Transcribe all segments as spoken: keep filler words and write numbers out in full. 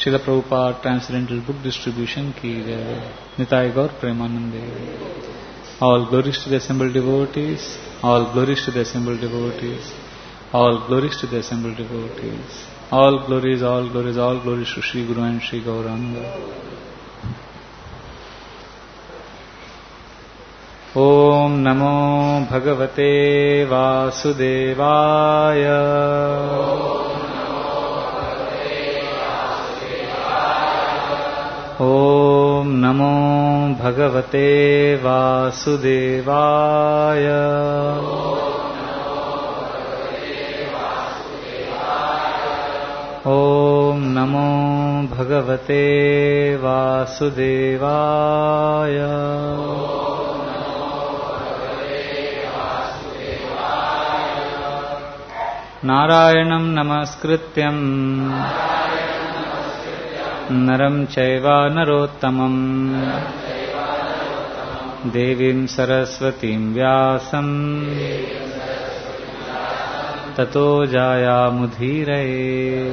Srila Prabhupada Transcendental Book Distribution ki jai. Nitai Gaur Premanande. All glories to the assembled devotees. All glories to the assembled devotees. All glories to the assembled devotees. All glories, all glories, all glories to Sri Guru and Sri Gauranga. Om Namo Bhagavate Vasudevaya. Om Namo Bhagavate Vasudevaya. Om Namo Bhagavate Vasudevaya. Narayanam Namaskrityam Naram Chaiva Narottamam Devim Saraswatim Vyasam Tato Jaya Mudhiraye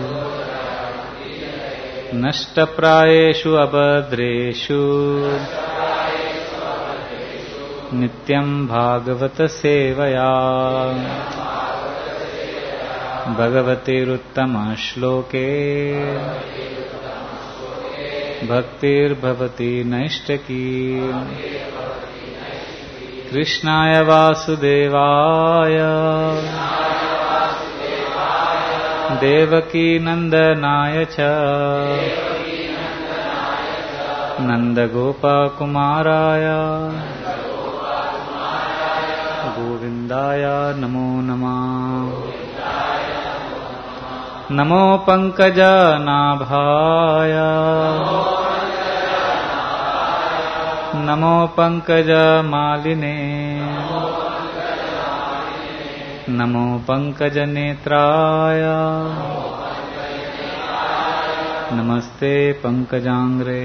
Nashtaprayeshu Abhadreshu Nityam Bhagavata Sevaya Bhagavatiruttama Shloke Bhaktir Bhavati Naishtaki Krishnaya Vasudevaya Devaki Nandanaya Cha Nanda Gopa Kumaraya Govindaya Namo Namah Namo Pankaja Nabhaya Namo Pankaja Maline Namo Pankaja Netraya Namaste Pankajangre.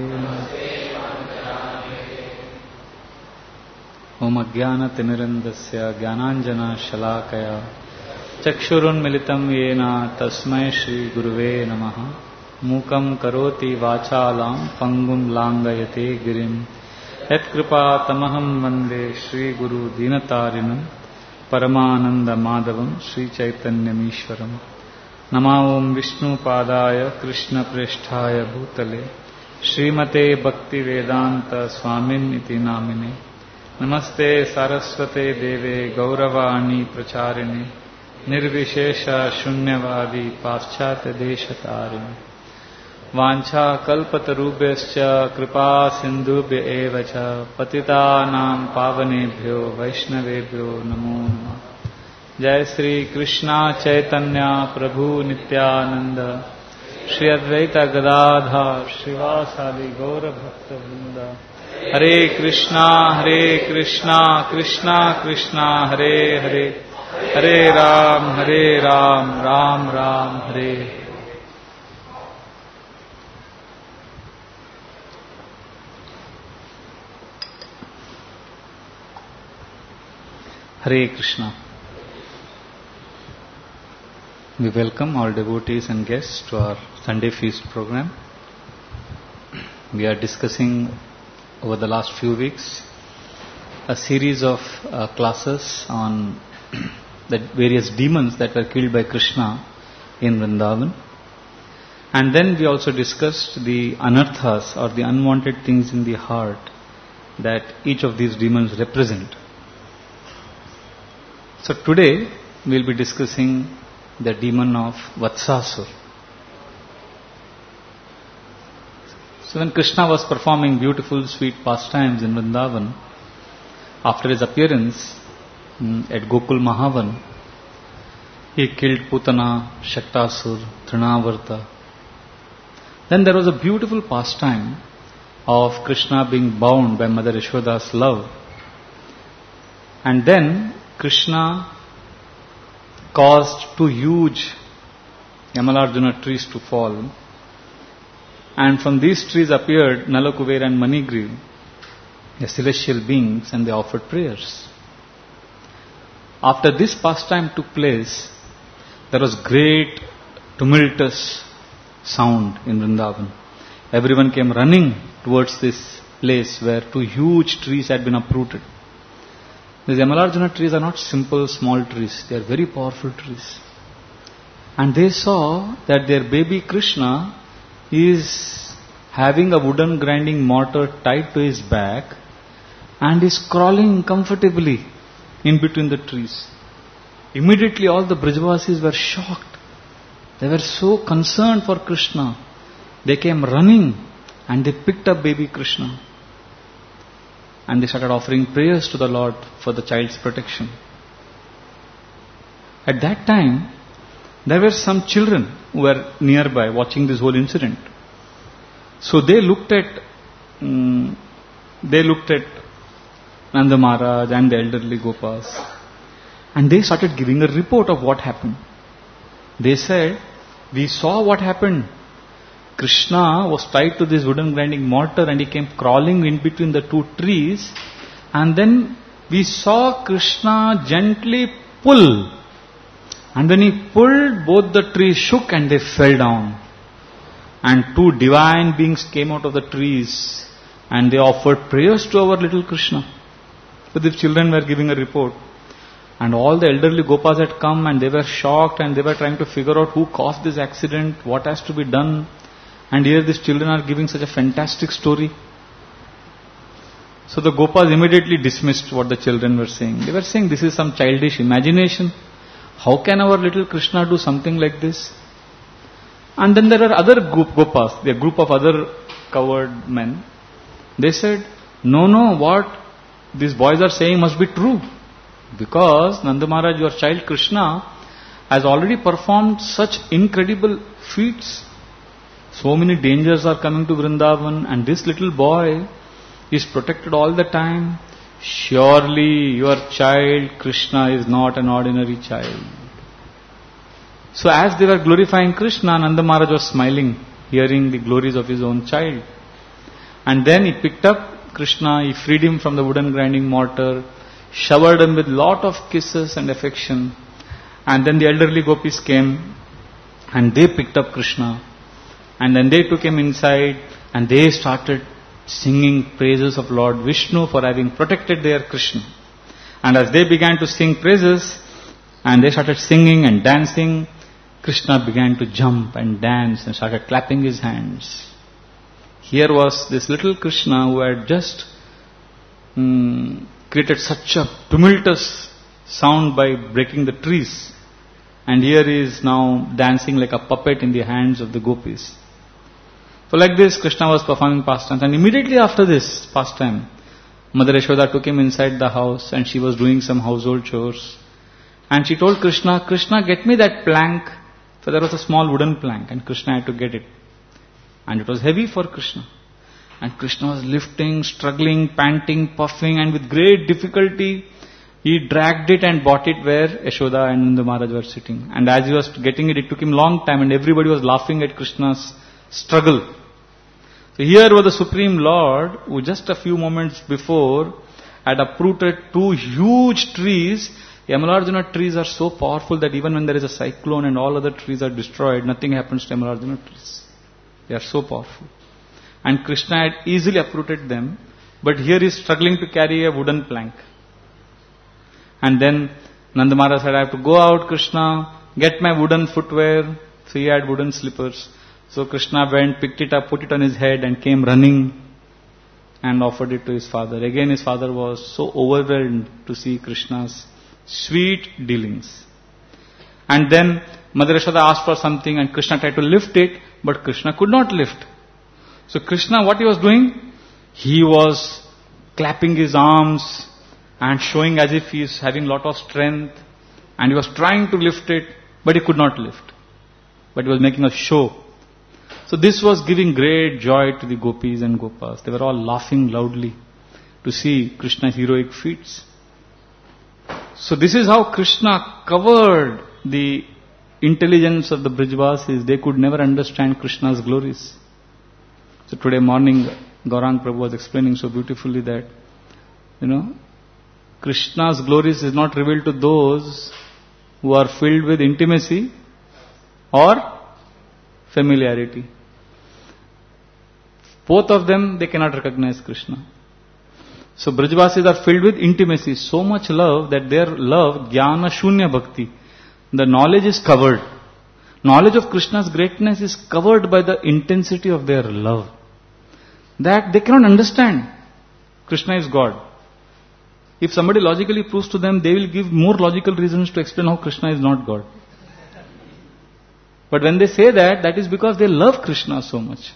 Om Ajnana Timirandasya Jnananjana Shalakaya Chakshurunmilitam Yena Tasmai Shri Guruve Namaha. Mukam Karoti Vachalam Pangum Langayate Girim Yat Kripa Tamaham Vande Shri Guru Dinatarinam Paramananda Madhavam Shri Chaitanyamishwaram. Namaom Vishnu Padaya Krishna Presthaya Bhutale Srimate Bhakti Vedanta Swamin Iti Namine. Namaste Saraswate Deve Gauravani Pracharini Nirvishesha Shunyavadi Paschatya Deshatarini. Vancha Kalpatarubhyascha Kripa Sindhubhya Evacha Patitanam Pavanebhyo Vaishnavebhyo Namo Namah. Jai Sri Krishna Chaitanya Prabhu Nityananda Shri Advaita Gadadhar Srivasadi Gaura Bhakta Vrinda. Hare Krishna Hare Krishna Krishna Krishna Hare Hare Hare Ram Hare Ram Ram Ram Hare. Hare Krishna. We welcome all devotees and guests to our Sunday Feast program. We are discussing over the last few weeks a series of uh, classes on the various demons that were killed by Krishna in Vrindavan. And then we also discussed the anarthas, or the unwanted things in the heart that each of these demons represent. So today we will be discussing the demon of Vatsasur. So when Krishna was performing beautiful sweet pastimes in Vrindavan, after his appearance at Gokul Mahavan, he killed Putana, Shaktasur, Trinavarta. Then there was a beautiful pastime of Krishna being bound by Mother Yashoda's love. And then Krishna caused two huge Yamalarjuna trees to fall. And from these trees appeared Nalakuber and Manigriv, the celestial beings, and they offered prayers. After this pastime took place, there was great tumultuous sound in Vrindavan. Everyone came running towards this place where two huge trees had been uprooted. These Yamalarjuna trees are not simple small trees. They are very powerful trees. And they saw that their baby Krishna is having a wooden grinding mortar tied to his back and is crawling comfortably in between the trees. Immediately all the Brajavasis were shocked. They were so concerned for Krishna. They came running and they picked up baby Krishna. And they started offering prayers to the Lord for the child's protection. At that time, there were some children who were nearby watching this whole incident. So they looked at um, they looked at Nanda Maharaj and the elderly Gopas, and they started giving a report of what happened. They said, "We saw what happened. Krishna was tied to this wooden grinding mortar and he came crawling in between the two trees, and then we saw Krishna gently pull, and when he pulled, both the trees shook and they fell down, and two divine beings came out of the trees and they offered prayers to our little Krishna." So the children were giving a report, and all the elderly Gopas had come and they were shocked and they were trying to figure out who caused this accident, what has to be done. And here these children are giving such a fantastic story. So the Gopas immediately dismissed what the children were saying. They were saying, this is some childish imagination. How can our little Krishna do something like this? And then there are other group Gopas, a group of other covered men. They said, no, no, what these boys are saying must be true. Because Nanda Maharaj, your child Krishna, has already performed such incredible feats. So many dangers are coming to Vrindavan, and this little boy is protected all the time. Surely your child Krishna is not an ordinary child. So as they were glorifying Krishna, Nanda Maharaj was smiling, hearing the glories of his own child. And then he picked up Krishna, he freed him from the wooden grinding mortar, showered him with lot of kisses and affection. And then the elderly gopis came and they picked up Krishna. And then they took him inside and they started singing praises of Lord Vishnu for having protected their Krishna. And as they began to sing praises and they started singing and dancing, Krishna began to jump and dance and started clapping his hands. Here was this little Krishna who had just um, created such a tumultuous sound by breaking the trees. And here he is now dancing like a puppet in the hands of the gopis. So like this, Krishna was performing pastimes, and immediately after this pastime, Mother Yashoda took him inside the house and she was doing some household chores. And she told Krishna, Krishna, get me that plank. So there was a small wooden plank and Krishna had to get it. And it was heavy for Krishna. And Krishna was lifting, struggling, panting, puffing, and with great difficulty, he dragged it and brought it where Yashoda and Nanda Maharaj were sitting. And as he was getting it, it took him a long time and everybody was laughing at Krishna's struggle. So here was the Supreme Lord who just a few moments before had uprooted two huge trees. Yamalarjuna trees are so powerful that even when there is a cyclone and all other trees are destroyed, nothing happens to Yamalarjuna trees. They are so powerful. And Krishna had easily uprooted them, but here he is struggling to carry a wooden plank. And then Nanda Maharaj said, I have to go out, Krishna, get my wooden footwear. So he had wooden slippers. So Krishna went, picked it up, put it on his head and came running and offered it to his father. Again his father was so overwhelmed to see Krishna's sweet dealings. And then Mother Yashoda asked for something and Krishna tried to lift it, but Krishna could not lift. So Krishna, what he was doing? He was clapping his arms and showing as if he is having lot of strength, and he was trying to lift it, but he could not lift. But he was making a show. So this was giving great joy to the gopis and gopas. They were all laughing loudly to see Krishna's heroic feats. So this is how Krishna covered the intelligence of the Brijvasis. They could never understand Krishna's glories. So today morning, Gaurang Prabhu was explaining so beautifully that, you know, Krishna's glories is not revealed to those who are filled with intimacy or familiarity. Both of them, they cannot recognize Krishna. So Brajvasis are filled with intimacy, so much love that their love, jnana shunya bhakti, the knowledge is covered. Knowledge of Krishna's greatness is covered by the intensity of their love. That they cannot understand Krishna is God. If somebody logically proves to them, they will give more logical reasons to explain how Krishna is not God. But when they say that, that is because they love Krishna so much.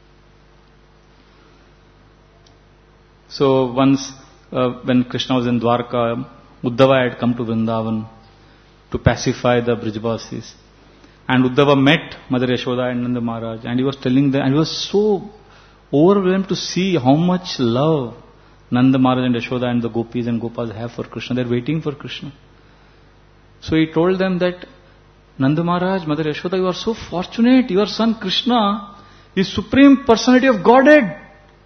So once, uh, when Krishna was in Dwarka, Uddhava had come to Vrindavan to pacify the Brijvasis. And Uddhava met Mother Yashoda and Nanda Maharaj, and he was telling them, and he was so overwhelmed to see how much love Nanda Maharaj and Yashoda and the gopis and gopas have for Krishna. They are waiting for Krishna. So he told them that, Nanda Maharaj, Mother Yashoda, you are so fortunate. Your son Krishna is Supreme Personality of Godhead.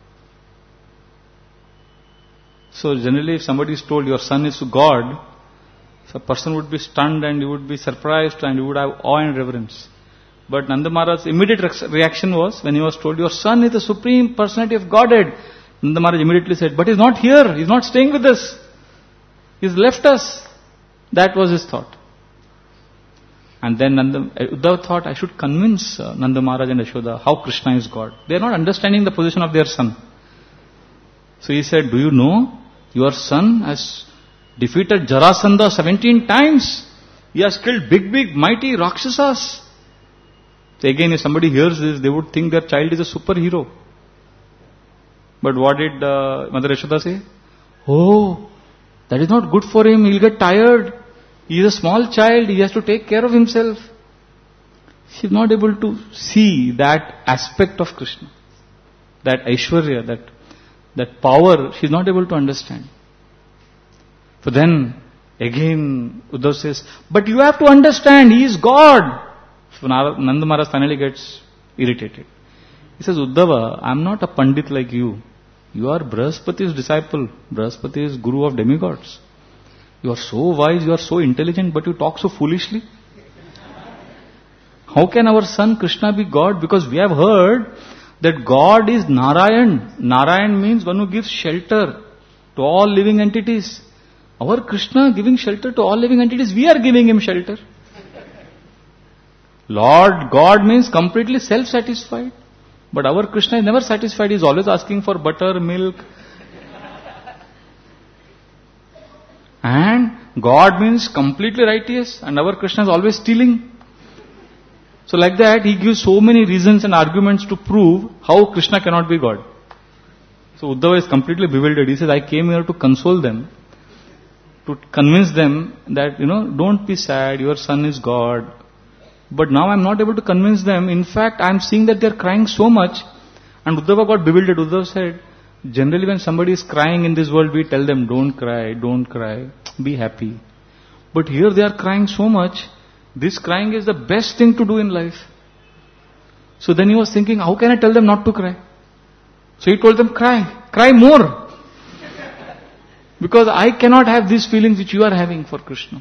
So generally if somebody is told your son is God, so a person would be stunned and he would be surprised and he would have awe and reverence. But Nanda Maharaj's immediate reaction was, when he was told your son is the Supreme Personality of Godhead, Nanda Maharaj immediately said, but he's not here, he's not staying with us. He's left us. That was his thought. And then Nanda, Uddhava thought, I should convince uh, Nanda Maharaj and Yashoda how Krishna is God. They are not understanding the position of their son. So he said, do you know, your son has defeated Jarasandha seventeen times. He has killed big, big, mighty Rakshasas. So again, if somebody hears this, they would think their child is a superhero. But what did uh, Mother Yashoda say? Oh, that is not good for him. He'll get tired. He is a small child. He has to take care of himself. She is not able to see that aspect of Krishna. That Aishwarya, that, that power, she is not able to understand. So then, again, Uddhava says, but you have to understand, he is God. So Nanda Maharaj finally gets irritated. He says, Uddhava, I am not a Pandit like you. You are Brahaspati's disciple. Brahaspati is Guru of demigods. You are so wise, you are so intelligent, but you talk so foolishly. How can our son Krishna be God? Because we have heard that God is Narayan. Narayan means one who gives shelter to all living entities. Our Krishna giving shelter to all living entities, we are giving him shelter. Lord God means completely self-satisfied. But our Krishna is never satisfied. He is always asking for butter, milk. And God means completely righteous. And our Krishna is always stealing. So like that, he gives so many reasons and arguments to prove how Krishna cannot be God. So Uddhava is completely bewildered. He says, I came here to console them. To convince them that, you know, don't be sad, your son is God. But now I am not able to convince them. In fact, I am seeing that they are crying so much. And Uddhava got bewildered. Uddhava said, generally when somebody is crying in this world, we tell them, don't cry, don't cry, be happy. But here they are crying so much. This crying is the best thing to do in life. So then he was thinking, how can I tell them not to cry? So he told them, cry, cry more. Because I cannot have these feelings which you are having for Krishna.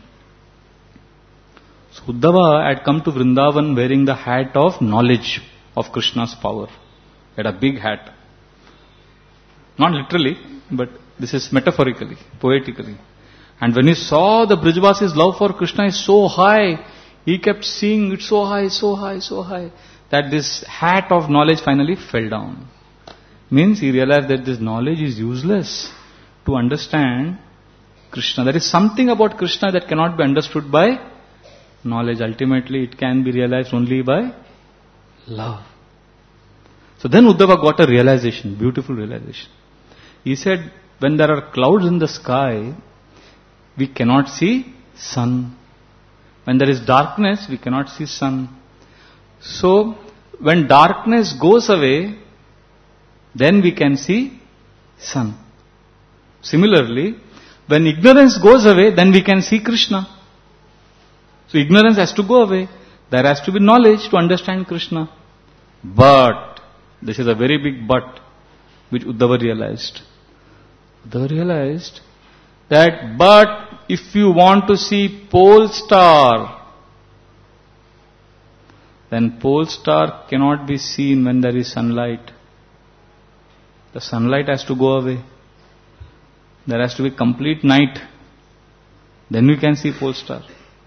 So Uddhava had come to Vrindavan wearing the hat of knowledge of Krishna's power. He had a big hat. Not literally, but this is metaphorically, poetically. And when he saw the Brijvasis' love for Krishna is so high, he kept seeing it so high, so high, so high, that this hat of knowledge finally fell down. Means he realized that this knowledge is useless to understand Krishna. There is something about Krishna that cannot be understood by knowledge. Ultimately, it can be realized only by love. So then Uddhava got a realization, beautiful realization. He said, when there are clouds in the sky, we cannot see sun. When there is darkness, we cannot see sun. So, when darkness goes away, then we can see sun. Similarly, when ignorance goes away, then we can see Krishna. So ignorance has to go away. There has to be knowledge to understand Krishna. But, this is a very big but, which Uddhava realized. Uddhava realized that, but if you want to see pole star, then pole star cannot be seen when there is sunlight. The sunlight has to go away. There has to be complete night. Then you can see pole star.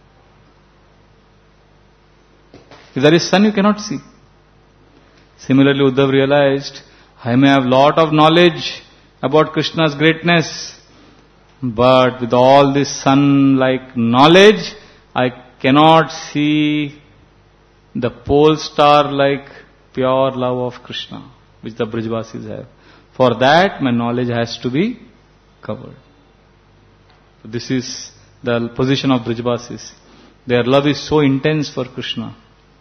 If there is sun, you cannot see. Similarly, Uddhav realized, I may have lot of knowledge about Krishna's greatness, but with all this sun-like knowledge, I cannot see the pole star-like pure love of Krishna, which the Brijvasis have. For that, my knowledge has to be covered. This is the position of Brijvasis. Their love is so intense for Krishna.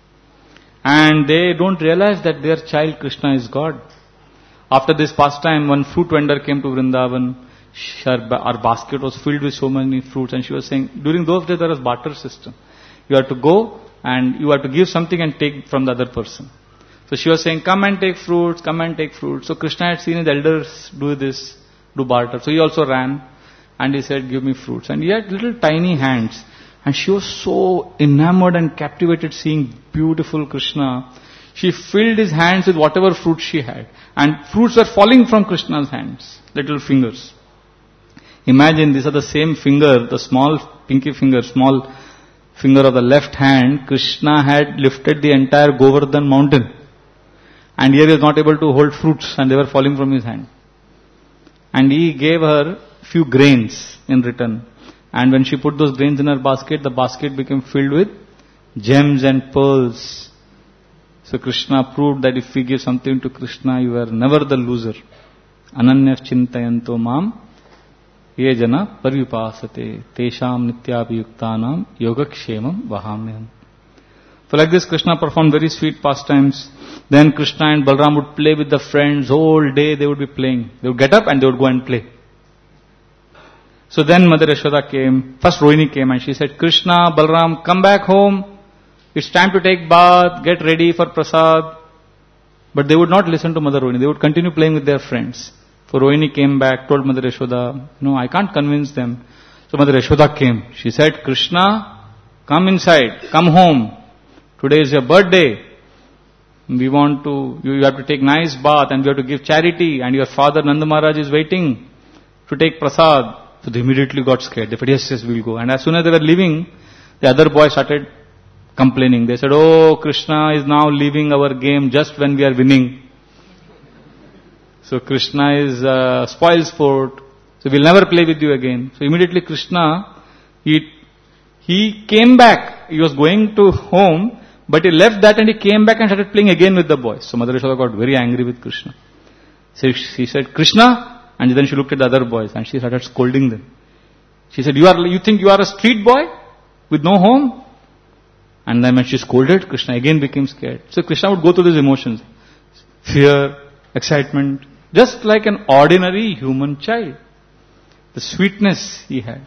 And they don't realize that their child Krishna is God. After this pastime, one fruit vendor came to Vrindavan. Her, our basket was filled with so many fruits, and she was saying, during those days there was barter system. You have to go and you have to give something and take from the other person. So she was saying, come and take fruits, come and take fruits. So Krishna had seen his elders do this, do barter. So he also ran and he said, give me fruits. And he had little tiny hands. And she was so enamored and captivated seeing beautiful Krishna. She filled his hands with whatever fruit she had. And fruits were falling from Krishna's hands, little fingers. Imagine these are the same finger, the small pinky finger, small finger of the left hand. Krishna had lifted the entire Govardhan mountain. And here he was not able to hold fruits and they were falling from his hand. And he gave her few grains in return. And when she put those grains in her basket, the basket became filled with gems and pearls. So Krishna proved that if we give something to Krishna, you are never the loser. Ananya chintayanto mam ye jana parvipasate tesham nityabhiyuktanam yogakshemam vahamyam. So like this, Krishna performed very sweet pastimes. Then Krishna and Balram would play with the friends. Whole day they would be playing. They would get up and they would go and play. So then Mother Yashoda came. First Rohini came and she said, Krishna, Balram, come back home. It's time to take bath. Get ready for prasad. But they would not listen to Mother Rohini. They would continue playing with their friends. So Rohini came back, told Mother Yashoda, no, I can't convince them. So Mother Yashoda came. She said, Krishna, come inside. Come home. Today is your birthday. We want to, you, you have to take nice bath and you have to give charity and your father Nanda Maharaj is waiting to take prasad. So they immediately got scared. They said, yes, yes, we'll go. And as soon as they were leaving, the other boys started complaining. They said, oh, Krishna is now leaving our game just when we are winning. So Krishna is uh, spoil sport. So we'll never play with you again. So immediately Krishna, he, he came back. He was going to home. But he left that and he came back and started playing again with the boys. So Mother Yashoda got very angry with Krishna. So she said, Krishna, and then she looked at the other boys and she started scolding them. She said, you are, you think you are a street boy with no home? And then when she scolded, Krishna again became scared. So Krishna would go through these emotions. Fear, excitement, just like an ordinary human child. The sweetness he had.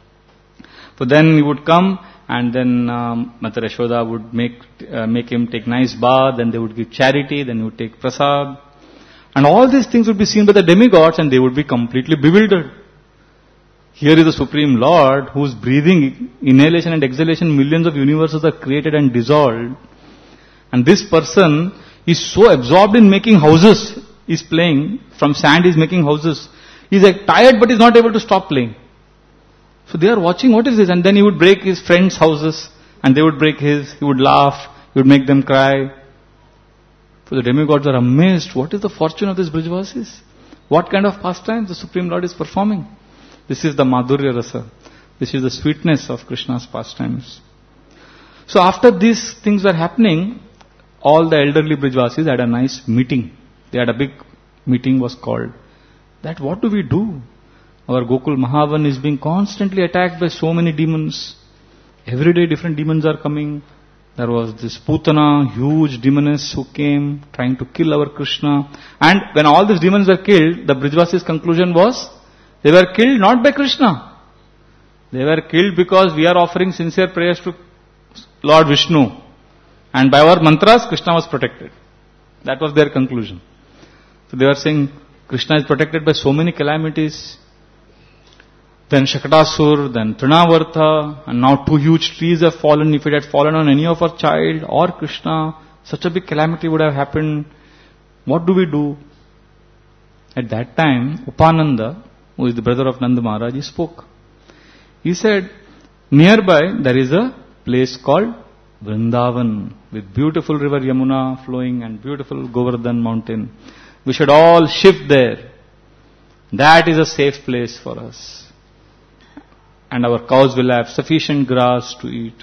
So then he would come and then um, Mother Yashoda would make uh, make him take nice bath, then they would give charity, then he would take prasad. And all these things would be seen by the demigods and they would be completely bewildered. Here is the Supreme Lord whose breathing, inhalation and exhalation, millions of universes are created and dissolved. And this person is so absorbed in making houses, is playing, from sand he is making houses. He is like tired but is not able to stop playing. So they are watching, what is this? And then he would break his friends' houses and they would break his. He would laugh. He would make them cry. So the demigods are amazed. What is the fortune of this Brijvasis? What kind of pastimes the Supreme Lord is performing? This is the Madhurya Rasa. This is the sweetness of Krishna's pastimes. So after these things were happening, all the elderly Brijvasis had a nice meeting. They had a big meeting was called. That what do we do? Our Gokul Mahavan is being constantly attacked by so many demons. Every day different demons are coming. There was this Putana, huge demoness who came trying to kill our Krishna. And when all these demons were killed, the Brijvasis' conclusion was, they were killed not by Krishna. They were killed because we are offering sincere prayers to Lord Vishnu. And by our mantras, Krishna was protected. That was their conclusion. So they were saying, Krishna is protected by so many calamities. then Shakatasur, then Trinavarta, and now two huge trees have fallen. If it had fallen on any of our child or Krishna, such a big calamity would have happened. What do we do? At that time, Upananda, who is the brother of Nanda Maharaj, he spoke. He said, nearby there is a place called Vrindavan with beautiful river Yamuna flowing and beautiful Govardhan mountain. We should all shift there. That is a safe place for us. And our cows will have sufficient grass to eat.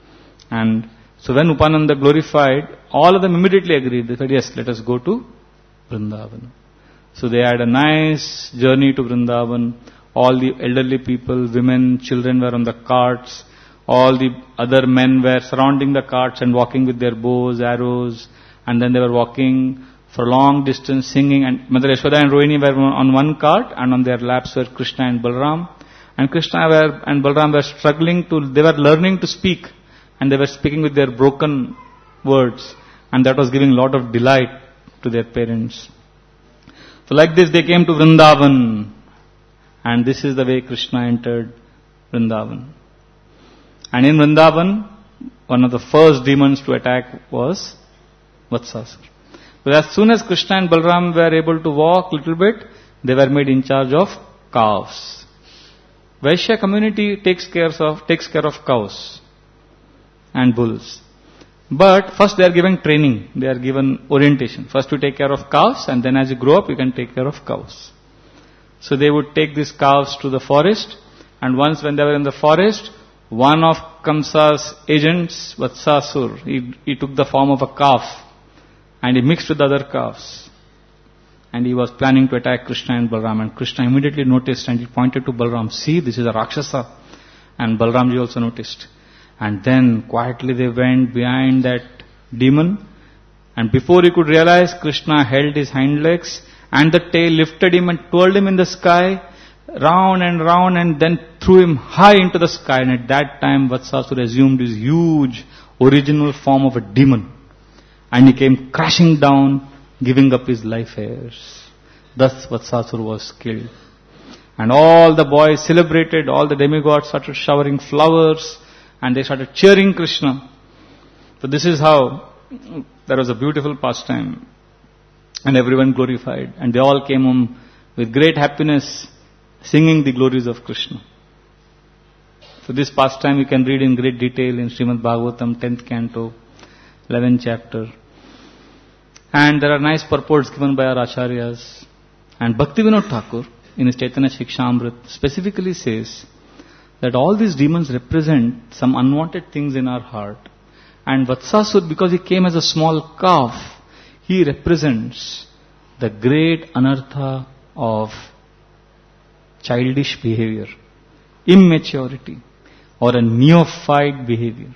And so when Upananda glorified, all of them immediately agreed. They said, yes, let us go to Vrindavan. So they had a nice journey to Vrindavan. All the elderly people, women, children were on the carts. All the other men were surrounding the carts and walking with their bows, arrows. And then they were walking for a long distance singing. And Mother Yashoda and Rohini were on one cart, and on their laps were Krishna and Balram. And Krishna were, and Balram were struggling to, they were learning to speak. And they were speaking with their broken words. And that was giving a lot of delight to their parents. So like this they came to Vrindavan. And this is the way Krishna entered Vrindavan. And in Vrindavan, one of the first demons to attack was Vatsasur. But as soon as Krishna and Balram were able to walk a little bit, they were made in charge of cows. Vaishya community takes care of, takes care of cows and bulls. But first they are given training, they are given orientation. First you take care of cows, and then as you grow up you can take care of cows. So they would take these cows to the forest, and once when they were in the forest, one of Kamsa's agents, Vatsasur, he, he took the form of a calf, and he mixed with other calves. And he was planning to attack Krishna and Balram, and Krishna immediately noticed, and he pointed to Balram, see, this is a Rakshasa. And Balramji also noticed. And then quietly they went behind that demon, and before he could realize, Krishna held his hind legs, and the tail lifted him and twirled him in the sky, round and round, and then threw him high into the sky. And at that time Vatsasur assumed his huge original form of a demon, and he came crashing down, giving up his life heirs. Thus Vatsasur was killed. And all the boys celebrated, all the demigods started showering flowers, and they started cheering Krishna. So this is how there was a beautiful pastime, and everyone glorified, and they all came home with great happiness, singing the glories of Krishna. So this pastime you can read in great detail in Srimad Bhagavatam, tenth canto, eleventh chapter. And there are nice purports given by our acharyas. And Bhaktivinoda Thakur, in his Chaitanya Shikshamrit, specifically says that all these demons represent some unwanted things in our heart. And Vatsasur, because he came as a small calf, he represents the great anartha of childish behavior, immaturity, or a neophyte behavior.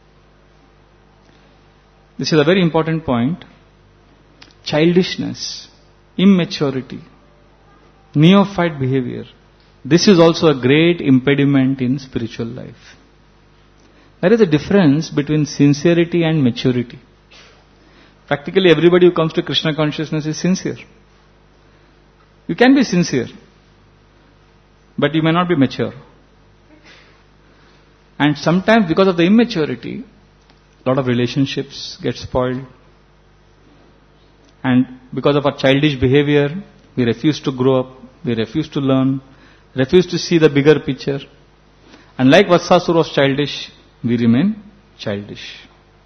This is a very important point. Childishness, immaturity, neophyte behavior. This is also a great impediment in spiritual life. There is a difference between sincerity and maturity. Practically everybody who comes to Krishna consciousness is sincere. You can be sincere, but you may not be mature. And sometimes because of the immaturity, a lot of relationships get spoiled. And because of our childish behavior, we refuse to grow up, we refuse to learn, refuse to see the bigger picture. And like Vatsasur was childish, we remain childish.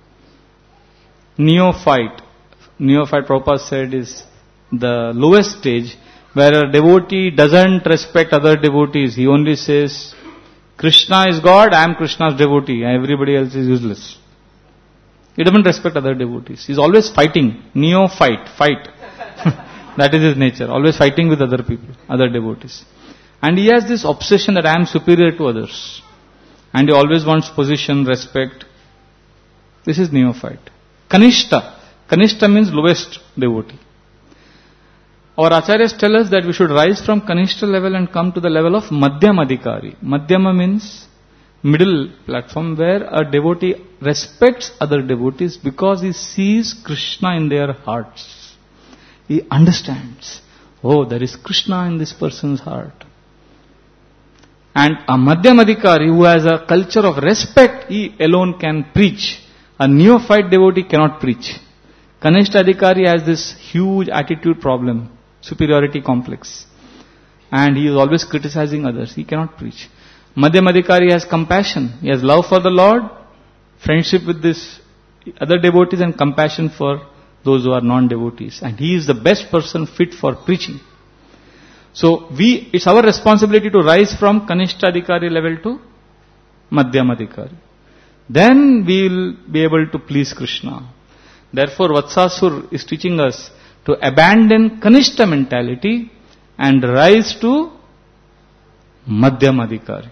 Neophyte. Neophyte, Prabhupada said, is the lowest stage where a devotee doesn't respect other devotees. He only says, Krishna is God, I am Krishna's devotee, and everybody else is useless. He doesn't respect other devotees. He's always fighting. Neophyte, fight. That is his nature. Always fighting with other people, other devotees. And he has this obsession that I am superior to others. And he always wants position, respect. This is neophyte. Kanishta. Kanishta means lowest devotee. Our acharyas tell us that we should rise from Kanishta level and come to the level of Madhyam Adhikari. Madhyama means middle platform, where a devotee respects other devotees because he sees Krishna in their hearts. He understands, oh, there is Krishna in this person's heart. And a Madhyamadikari who has a culture of respect, he alone can preach. A neophyte devotee cannot preach. Kanishta Adhikari has this huge attitude problem, superiority complex. And he is always criticizing others. He cannot preach. Madhyamadikari has compassion. He has love for the Lord, friendship with this other devotees, and compassion for those who are non-devotees. And he is the best person fit for preaching. So we, it's our responsibility to rise from Kanishta Adhikari level to Madhyamadikari. Then we will be able to please Krishna. Therefore, Vatsasur is teaching us to abandon Kanishta mentality and rise to Madhyamadikari.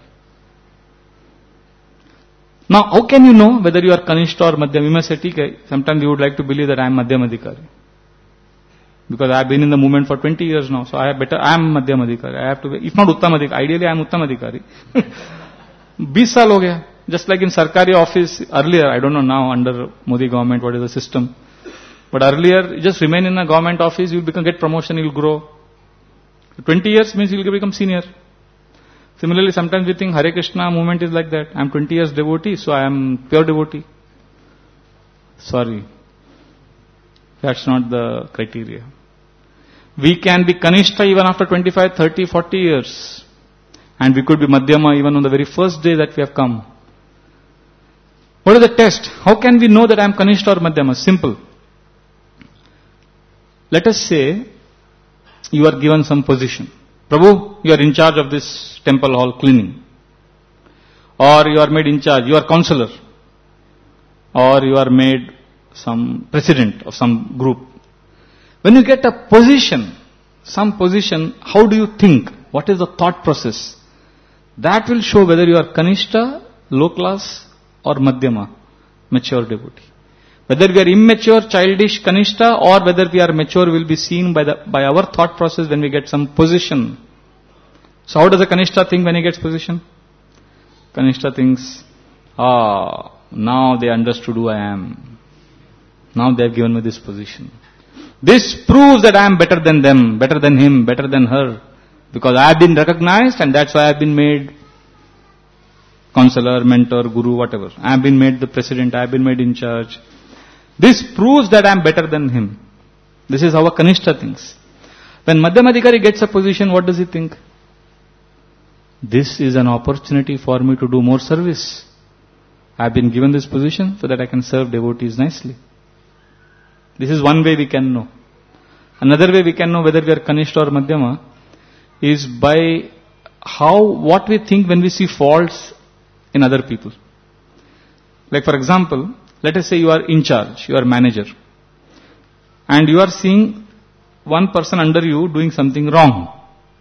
Now, how can you know whether you are Kanishta or Madhyam? You must say, okay, sometimes you would like to believe that I am Madhyamadikari. Because I have been in the movement for twenty years now, so I have better, I am Madhyamadikari. I have to be, if not Uttamadikari, ideally I am Uttamadikari. twenty saal ho gaya. Just like in Sarkari office earlier, I don't know now under Modi government what is the system. But earlier, you just remain in a government office, you will become, get promotion, you will grow. twenty years means you will become senior. Similarly, sometimes we think Hare Krishna movement is like that. I am twenty years devotee, so I am pure devotee. Sorry. That's not the criteria. We can be Kanishta even after twenty-five, thirty, forty years. And we could be Madhyama even on the very first day that we have come. What is the test? How can we know that I am Kanishta or Madhyama? Simple. Let us say you are given some position. Prabhu, you are in charge of this temple hall cleaning. Or you are made in charge, you are counselor. Or you are made some president of some group. When you get a position, some position, how do you think? What is the thought process? That will show whether you are Kanishta, low class, or Madhyama, mature devotee. Whether we are immature, childish, Kanishta, or whether we are mature will be seen by the by our thought process when we get some position. So how does a Kanishta think when he gets position? Kanishta thinks, ah, now they understood who I am. Now they have given me this position. This proves that I am better than them, better than him, better than her. Because I have been recognized and that's why I have been made counselor, mentor, guru, whatever. I have been made the president, I have been made in charge. This proves that I am better than him. This is how a Kanishta thinks. When Madhyamadikari gets a position, what does he think? This is an opportunity for me to do more service. I have been given this position so that I can serve devotees nicely. This is one way we can know. Another way we can know whether we are Kanishta or Madhyama is by how, what we think when we see faults in other people. Like for example, let us say you are in charge, you are manager, and you are seeing one person under you doing something wrong.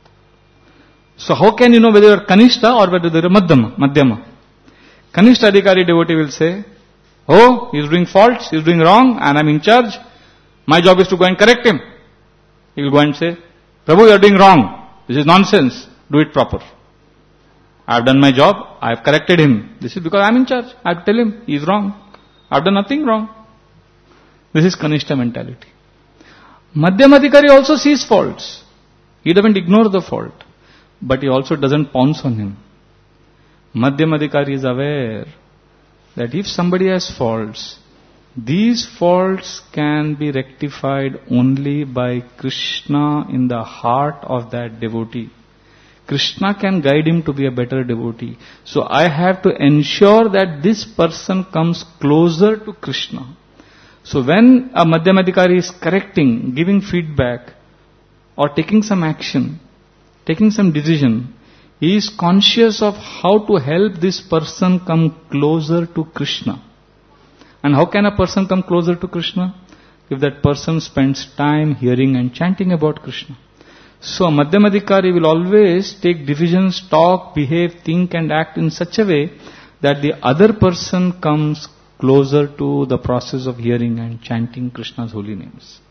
So how can you know whether you are Kanishta or whether you are Madhyama? Madhyama. Kanishta Adhikari devotee will say, oh, he is doing faults, he is doing wrong, and I am in charge. My job is to go and correct him. He will go and say, Prabhu, you are doing wrong. This is nonsense. Do it proper. I have done my job. I have corrected him. This is because I am in charge. I have to tell him he is wrong. I have done nothing wrong. This is Kanishta mentality. Madhyamadikari also sees faults. He doesn't ignore the fault. But he also doesn't pounce on him. Madhyamadikari is aware that if somebody has faults, these faults can be rectified only by Krishna in the heart of that devotee. Krishna can guide him to be a better devotee. So I have to ensure that this person comes closer to Krishna. So when a Madhyamadikari is correcting, giving feedback, or taking some action, taking some decision, he is conscious of how to help this person come closer to Krishna. And how can a person come closer to Krishna? If that person spends time hearing and chanting about Krishna. So a Madhyamadikari will always take decisions, talk, behave, think and act in such a way that the other person comes closer to the process of hearing and chanting Krishna's holy names.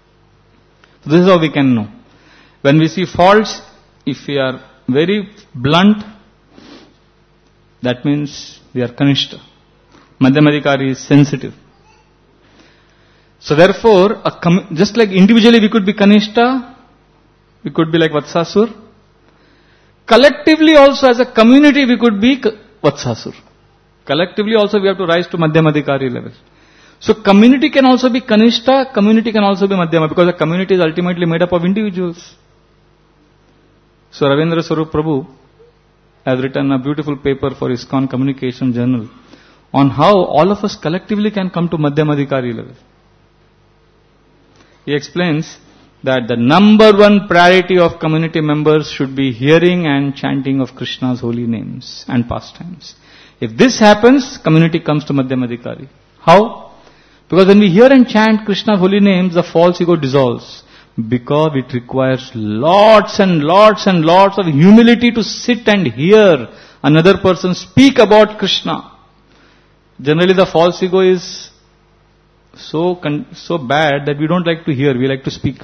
So this is how we can know. When we see faults, if we are very blunt, that means we are Kanishta. Madhyamadikari is sensitive. So therefore, a com- just like individually we could be Kanishta, we could be like Vatsasur. collectively also as a community we could be Vatsasur. Collectively also we have to rise to Madhyamadhikari level. So community can also be Kanishta, community can also be Madhyama, because the community is ultimately made up of individuals. So Ravindra Swarup Prabhu has written a beautiful paper for ISKCON Communication Journal on how all of us collectively can come to Madhyamadhikari level. He explains that the number one priority of community members should be hearing and chanting of Krishna's holy names and pastimes. If this happens, community comes to Madhyamadhikari. How? Because when we hear and chant Krishna's holy names, the false ego dissolves. Because it requires lots and lots and lots of humility to sit and hear another person speak about Krishna. Generally the false ego is so con- so bad that we don't like to hear, we like to speak.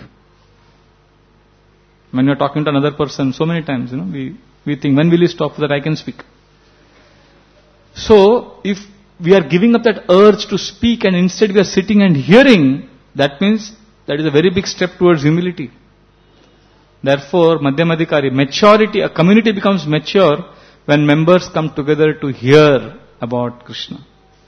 When you're talking to another person so many times, you know, we, we think, when will you stop so that I can speak? So, if we are giving up that urge to speak and instead we are sitting and hearing, that means that is a very big step towards humility. Therefore, Madhyamadhikari, maturity, a community becomes mature when members come together to hear about Krishna.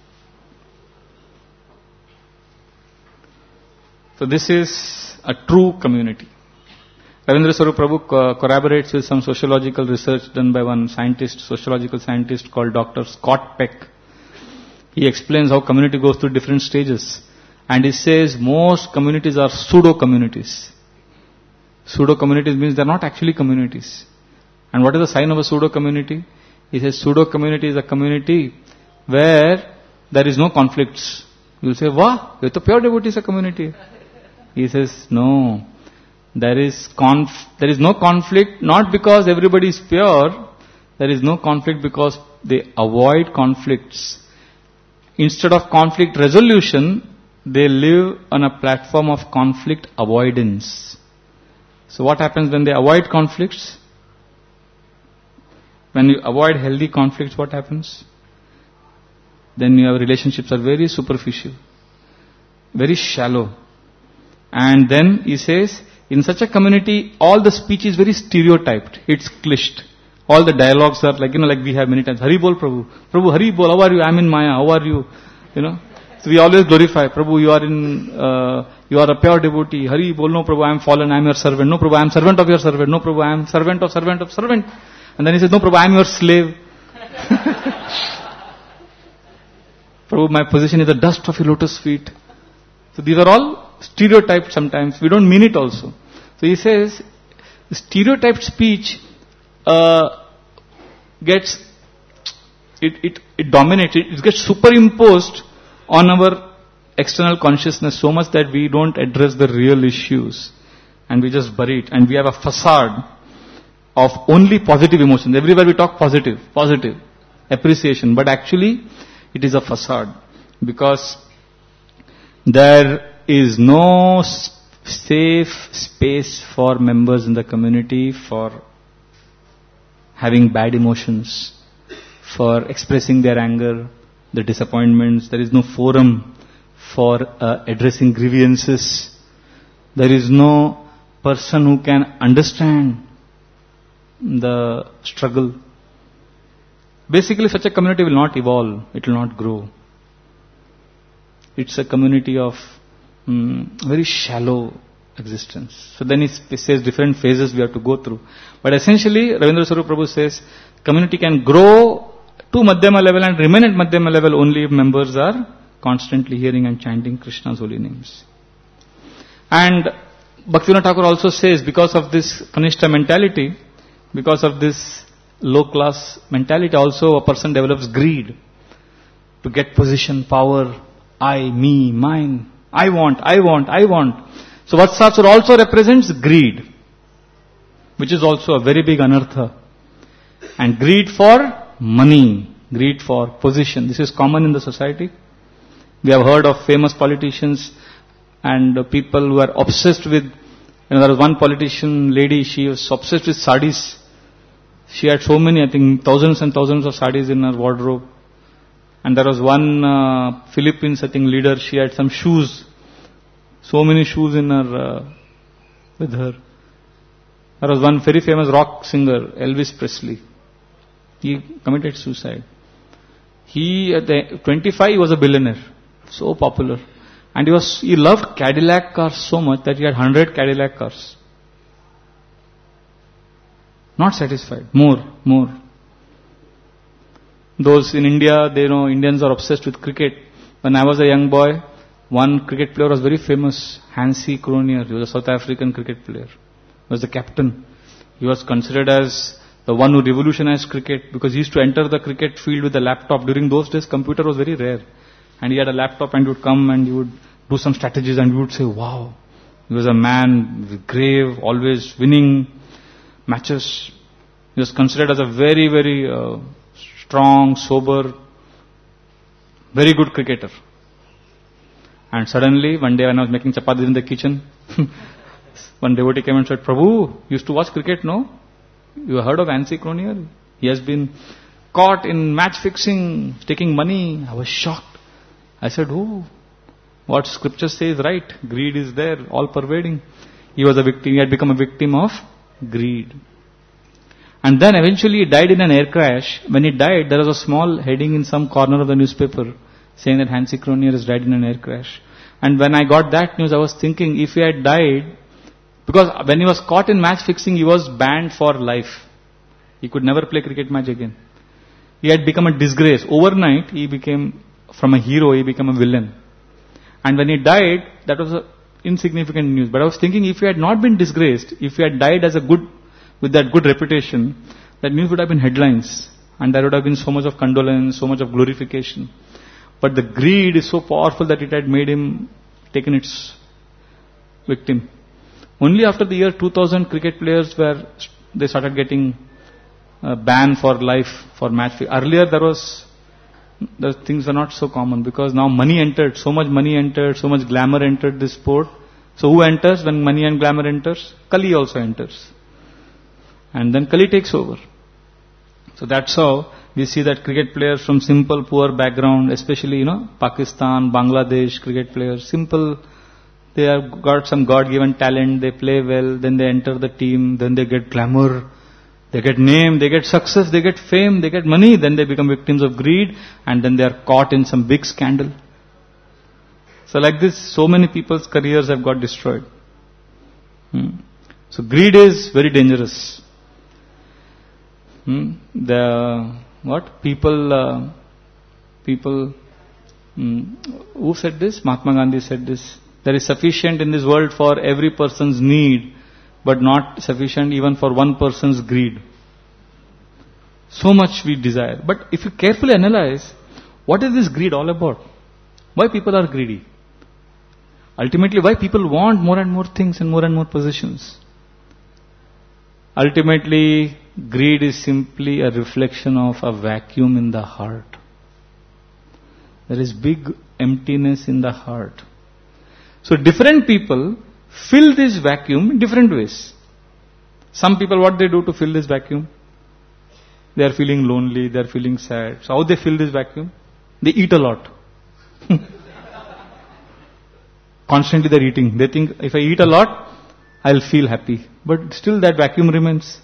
So this is a true community. Ravindra Swarup Prabhu co- corroborates with some sociological research done by one scientist, sociological scientist called Doctor Scott Peck. He explains how community goes through different stages. And he says most communities are pseudo-communities. Pseudo-communities means they are not actually communities. And what is the sign of a pseudo-community? He says pseudo-community is a community where there is no conflicts. You will say, wow, you're the pure devotees a community. He says, no. There is conf- there is no conflict, not because everybody is pure. There is no conflict because they avoid conflicts. Instead of conflict resolution, they live on a platform of conflict avoidance. So what happens when they avoid conflicts? When you avoid healthy conflicts, what happens? Then your relationships are very superficial, very shallow. And then he says, in such a community, all the speech is very stereotyped. It's cliched. All the dialogues are like, you know, like we have many times. Hari bol Prabhu. Prabhu, Hari bol, how are you? I'm in Maya. How are you? You know. So we always glorify. Prabhu, you are in, uh, you are a pure devotee. Hari bol, no Prabhu, I am fallen. I am your servant. No Prabhu, I am servant of your servant. No Prabhu, I am servant of servant of servant. And then he says, no Prabhu, I am your slave. Prabhu, my position is the dust of your lotus feet. So these are all stereotyped sometimes. We don't mean it also. So he says, stereotyped speech uh, gets, it, it, it dominates, it, it gets superimposed on our external consciousness so much that we don't address the real issues. And we just bury it. And we have a facade of only positive emotions. Everywhere we talk positive, positive, appreciation. But actually, it is a facade. Because there is no safe space for members in the community for having bad emotions, for expressing their anger, their disappointments. There is no forum for uh, addressing grievances. There is no person who can understand the struggle. Basically, such a community will not evolve. It will not grow. It's a community of Mm, very shallow existence. So then he says different phases we have to go through. But essentially, Ravindra Swarup Prabhu says, community can grow to Madhyama level and remain at Madhyama level only if members are constantly hearing and chanting Krishna's holy names. And Bhaktivinoda Thakur also says, because of this Kanishta mentality, because of this low class mentality, also a person develops greed to get position, power, I, me, mine. I want, I want, I want. So Vatsasur also represents greed, which is also a very big anartha. And greed for money, greed for position. This is common in the society. We have heard of famous politicians and uh, people who are obsessed with, you know, there was one politician lady, she was obsessed with sarees. She had so many, I think thousands and thousands of sarees in her wardrobe. And there was one uh, Philippines, I think, leader, she had some shoes. So many shoes in her, uh, with her. There was one very famous rock singer, Elvis Presley. He committed suicide. He, at the twenty-five, he was a billionaire. So popular. And he was, he loved Cadillac cars so much that he had one hundred Cadillac cars. Not satisfied. More, more. Those in India, they know Indians are obsessed with cricket. When I was a young boy, one cricket player was very famous, Hansie Cronje. He was a South African cricket player. He was the captain. He was considered as the one who revolutionized cricket because he used to enter the cricket field with a laptop. During those days, computer was very rare. And he had a laptop and he would come and he would do some strategies and we would say, wow, he was a man, grave, always winning matches. He was considered as a very, very uh, strong, sober, very good cricketer. And suddenly, one day when I was making chapatis in the kitchen, one devotee came and said, Prabhu, you used to watch cricket, no? You heard of Hansie Cronje? He has been caught in match fixing, taking money. I was shocked. I said, oh, what scripture says right. Greed is there, all pervading. He was a victim, he had become a victim of greed. And then eventually he died in an air crash. When he died, there was a small heading in some corner of the newspaper saying that Hansie Cronje has died in an air crash. And when I got that news, I was thinking, if he had died, because when he was caught in match fixing, he was banned for life. He could never play cricket match again. He had become a disgrace. Overnight, he became, from a hero, he became a villain. And when he died, that was a insignificant news. But I was thinking, if he had not been disgraced, if he had died as a good, with that good reputation, that news would have been headlines. And there would have been so much of condolence, so much of glorification. But the greed is so powerful that it had made him taken its victim. Only after the year two thousand, cricket players were, they started getting uh, banned for life for match fixing. Earlier there was, the things were not so common because now money entered, so much money entered, so much glamour entered this sport. So who enters when money and glamour enters? Kali also enters. And then Kali takes over. So that's how we see that cricket players from simple, poor background, especially, you know, Pakistan, Bangladesh cricket players, simple, they have got some God-given talent, they play well, then they enter the team, then they get glamour, they get name, they get success, they get fame, they get money, then they become victims of greed, and then they are caught in some big scandal. So like this, so many people's careers have got destroyed. Hmm. So greed is very dangerous. Hmm. The what people uh, people hmm, who said this? Mahatma Gandhi said this. There is sufficient in this world for every person's need, but not sufficient even for one person's greed. So much we desire. But if you carefully analyze, what is this greed all about? Why people are greedy? Ultimately, why people want more and more things and more and more possessions? Ultimately, greed is simply a reflection of a vacuum in the heart. There is big emptiness in the heart. So different people fill this vacuum in different ways. Some people, what they do to fill this vacuum? They are feeling lonely, they are feeling sad. So how they fill this vacuum? They eat a lot. Constantly they are eating. They think, if I eat a lot, I will feel happy. But still that vacuum remains.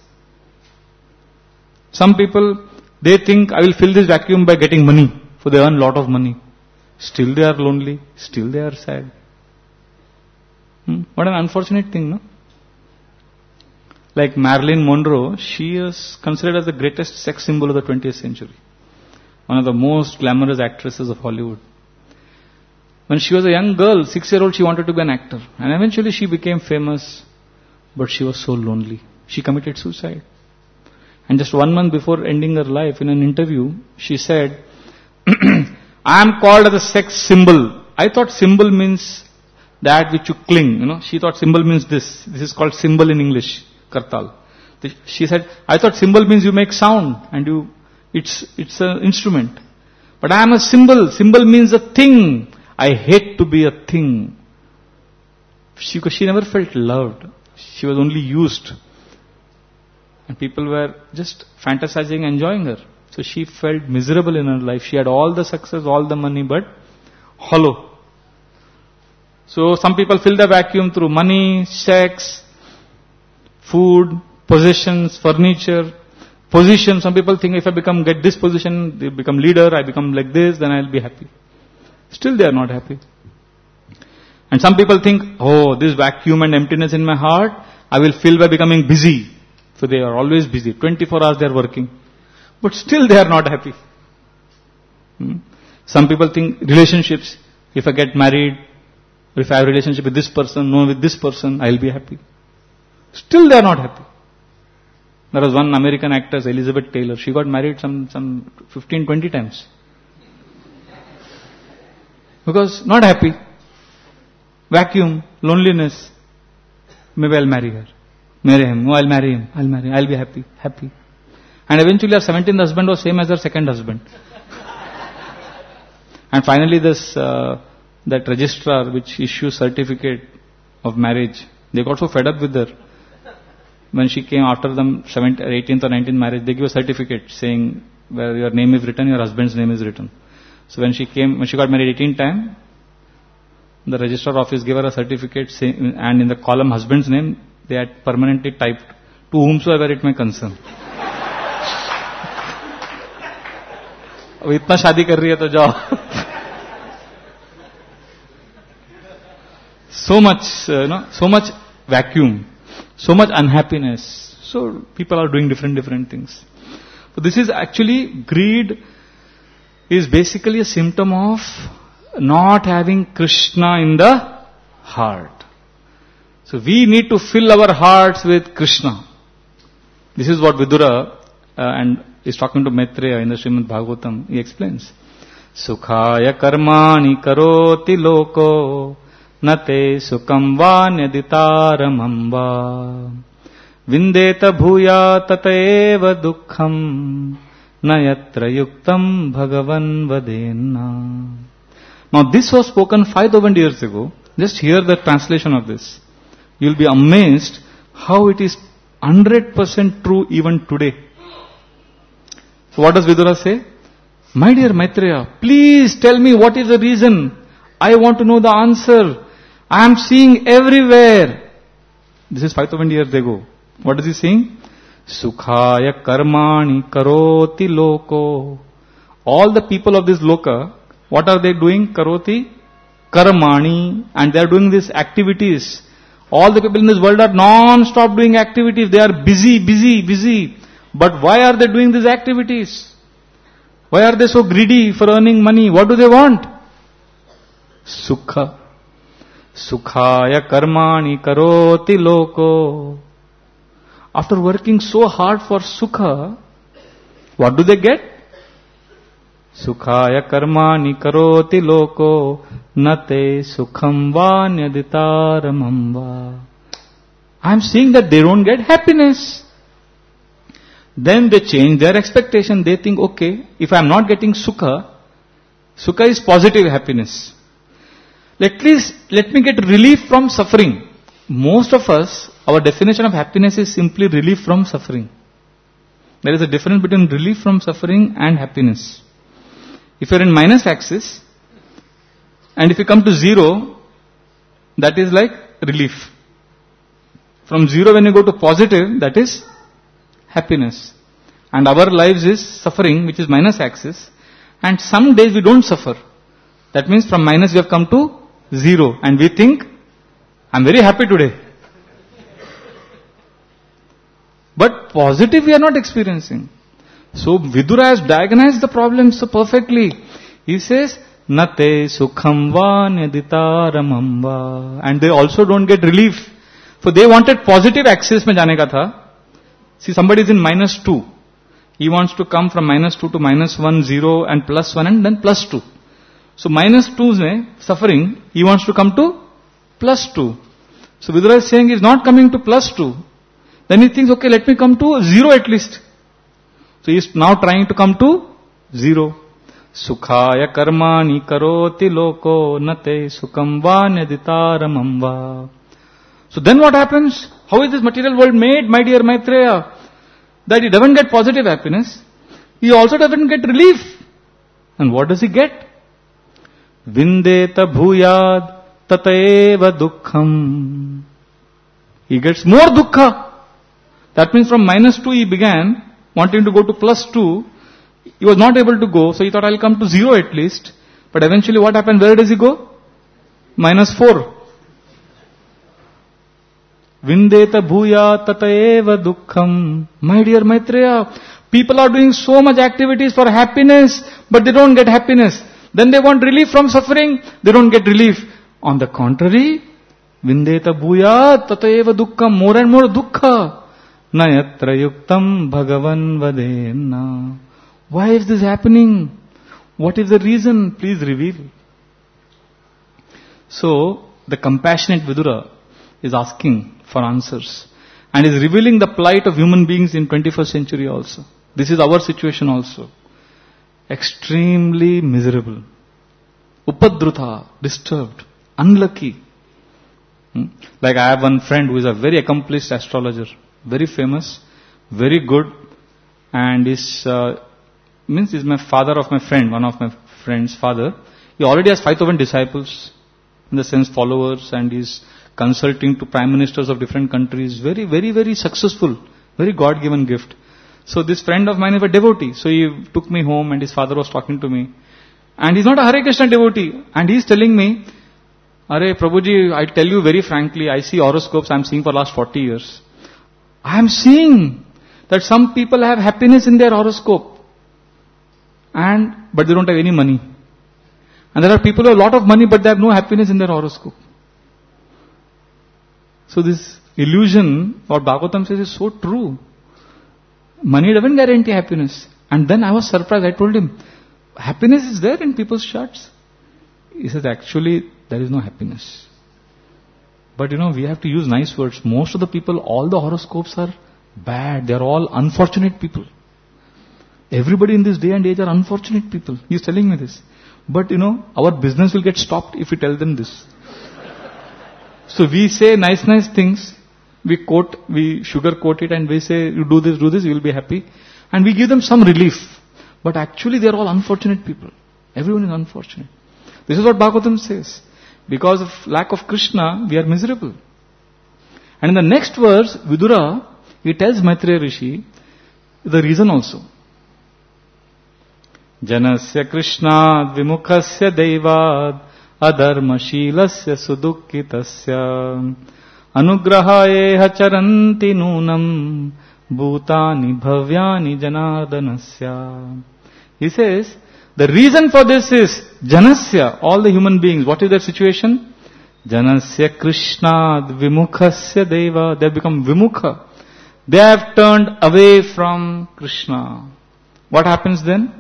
Some people, they think, I will fill this vacuum by getting money. So they earn a lot of money. Still they are lonely. Still they are sad. Hmm? What an unfortunate thing, no? Like Marilyn Monroe, she is considered as the greatest sex symbol of the twentieth century. One of the most glamorous actresses of Hollywood. When she was a young girl, six-year-old, she wanted to be an actor. And eventually she became famous. But she was so lonely. She committed suicide. And just one month before ending her life, in an interview, she said, I am called as a sex symbol. I thought symbol means that which you cling, you know. She thought symbol means this. This is called symbol in English, kartal. She said, I thought symbol means you make sound and you, it's, it's an instrument. But I am a symbol. Symbol means a thing. I hate to be a thing. She, she never felt loved. She was only used. And people were just fantasizing, enjoying her. So she felt miserable in her life. She had all the success, all the money, but hollow. So some people fill the vacuum through money, sex, food, possessions, furniture, position. Some people think if I become, get this position, they become leader, I become like this, then I'll be happy. Still they are not happy. And some people think, oh, this vacuum and emptiness in my heart, I will fill by becoming busy. So they are always busy. twenty-four hours they are working. But still they are not happy. Hmm? Some people think relationships, if I get married, or if I have a relationship with this person, no with this person, I will be happy. Still they are not happy. There was one American actress, Elizabeth Taylor. She got married some, some fifteen, twenty times. Because not happy. Vacuum, loneliness. Maybe I'll marry her. Marry him. No, I'll marry him. I'll marry him. I'll be happy. Happy. And eventually her seventeenth husband was same as her second husband. And finally this, uh, that registrar which issues certificate of marriage, they got so fed up with her. When she came after them seventeenth, eighteenth or nineteenth marriage, they give a certificate saying where your name is written, your husband's name is written. So when she came, when she got married eighteenth time, the registrar office gave her a certificate saying, and in the column husband's name, they had permanently typed, to whomsoever it may concern. अब इतना शादी कर रही है तो जाओ. So much, uh, you know, so much vacuum, so much unhappiness. So people are doing different, different things. So this is actually, greed is basically a symptom of not having Krishna in the heart. So we need to fill our hearts with Krishna. This is what Vidura uh, and is talking to Maitreya in the Srimad Bhagavatam. He explains. Sukhaya karmani karoti loko nate sukam vanyaditaramam va vindeta bhuya tataeva dukkham nayatra yuktam bhagavan vadena. Now this was spoken five thousand years ago. Just hear the translation of this. You will be amazed how it is one hundred percent true even today. So what does Vidura say? My dear Maitreya, please tell me what is the reason. I want to know the answer. I am seeing everywhere. This is five thousand years ago. What is he saying? Sukhaya karmani karoti loko. All the people of this loka, what are they doing? Karoti karmani. And they are doing these activities. All the people in this world are non-stop doing activities. They are busy, busy, busy. But why are they doing these activities? Why are they so greedy for earning money? What do they want? Sukha. Sukhaya karmani karoti loko. After working so hard for sukha, what do they get? Sukhaya karmani karoti loko nate sukham vanyaditaramam va. I am seeing that they don't get happiness. Then they change their expectation. They think, okay, if I am not getting sukha, sukha is positive happiness. At least let me get relief from suffering. Most of us, our definition of happiness is simply relief from suffering. There is a difference between relief from suffering and happiness. If you are in minus axis, and if you come to zero, that is like relief. From zero when you go to positive, that is happiness. And our lives is suffering, which is minus axis. And some days we don't suffer. That means from minus we have come to zero. And we think, I'm very happy today. But positive we are not experiencing. So Vidura has diagnosed the problem so perfectly. He says, Nate sukham vanyaditaramam va. And they also don't get relief. For they wanted positive axis mein jane ka tha. See, somebody is in minus two. He wants to come from minus two to minus one, zero and plus one and then plus two. So minus two mein suffering, he wants to come to plus two. So Vidura is saying he is not coming to plus two. Then he thinks, okay, let me come to zero at least. So he is now trying to come to zero. Sukhaya karmani karoti loko nate sukham vanyaditaramam va. So then what happens? How is this material world made, my dear Maitreya? That he doesn't get positive happiness. He also doesn't get relief. And what does he get? Vindeta bhuyad tataeva dukkham. He gets more dukkha. That means from minus two he began, wanting to go to plus two. He was not able to go, so he thought I'll come to zero at least. But eventually what happened? Where does he go? Minus four. Vindeta bhuya tataeva dukkham. My dear Maitreya, people are doing so much activities for happiness, but they don't get happiness. Then they want relief from suffering, they don't get relief. On the contrary, Vindeta bhuya tataeva dukkham. More and more dukkha. Nayatra yuktam bhagavan vadena. Why is this happening? What is the reason? Please reveal. So, the compassionate Vidura is asking for answers and is revealing the plight of human beings in twenty-first century also. This is our situation also. Extremely miserable. Upadruta, disturbed, unlucky. Hmm? Like I have one friend who is a very accomplished astrologer, very famous, very good, and is, uh, means is my father of my friend, one of my friend's father. He already has five thousand disciples, in the sense followers, and is consulting to prime ministers of different countries. Very, very, very successful. Very God-given gift. So this friend of mine is a devotee. So he took me home and his father was talking to me. And he's not a Hare Krishna devotee. And he's telling me, Are Prabhuji, I tell you very frankly, I see horoscopes I'm seeing for last forty years. I am seeing that some people have happiness in their horoscope. And, but they don't have any money. And there are people who have a lot of money but they have no happiness in their horoscope. So this illusion, what Bhagavatam says, is so true. Money doesn't guarantee happiness. And then I was surprised. I told him, happiness is there in people's charts. He says, actually, there is no happiness. But you know, we have to use nice words. Most of the people, all the horoscopes are bad. They are all unfortunate people. Everybody in this day and age are unfortunate people. He is telling me this. But you know, our business will get stopped if we tell them this. So we say nice, nice things. We quote, we sugarcoat it and we say, you do this, do this, you will be happy. And we give them some relief. But actually they are all unfortunate people. Everyone is unfortunate. This is what Bhagavatam says. Because of lack of Krishna, we are miserable. And in the next verse, Vidura, he tells Maitreya Rishi the reason also. Janasya Krishna vimukhasya devad adharmashilasya sudukkitasya anugrahayeha charanti nunam bhutani bhavyani janardanasya. He says, the reason for this is Janasya, all the human beings. What is their situation? Janasya Krishna vimukhasya deva. They have become vimukha. They have turned away from Krishna. What happens then?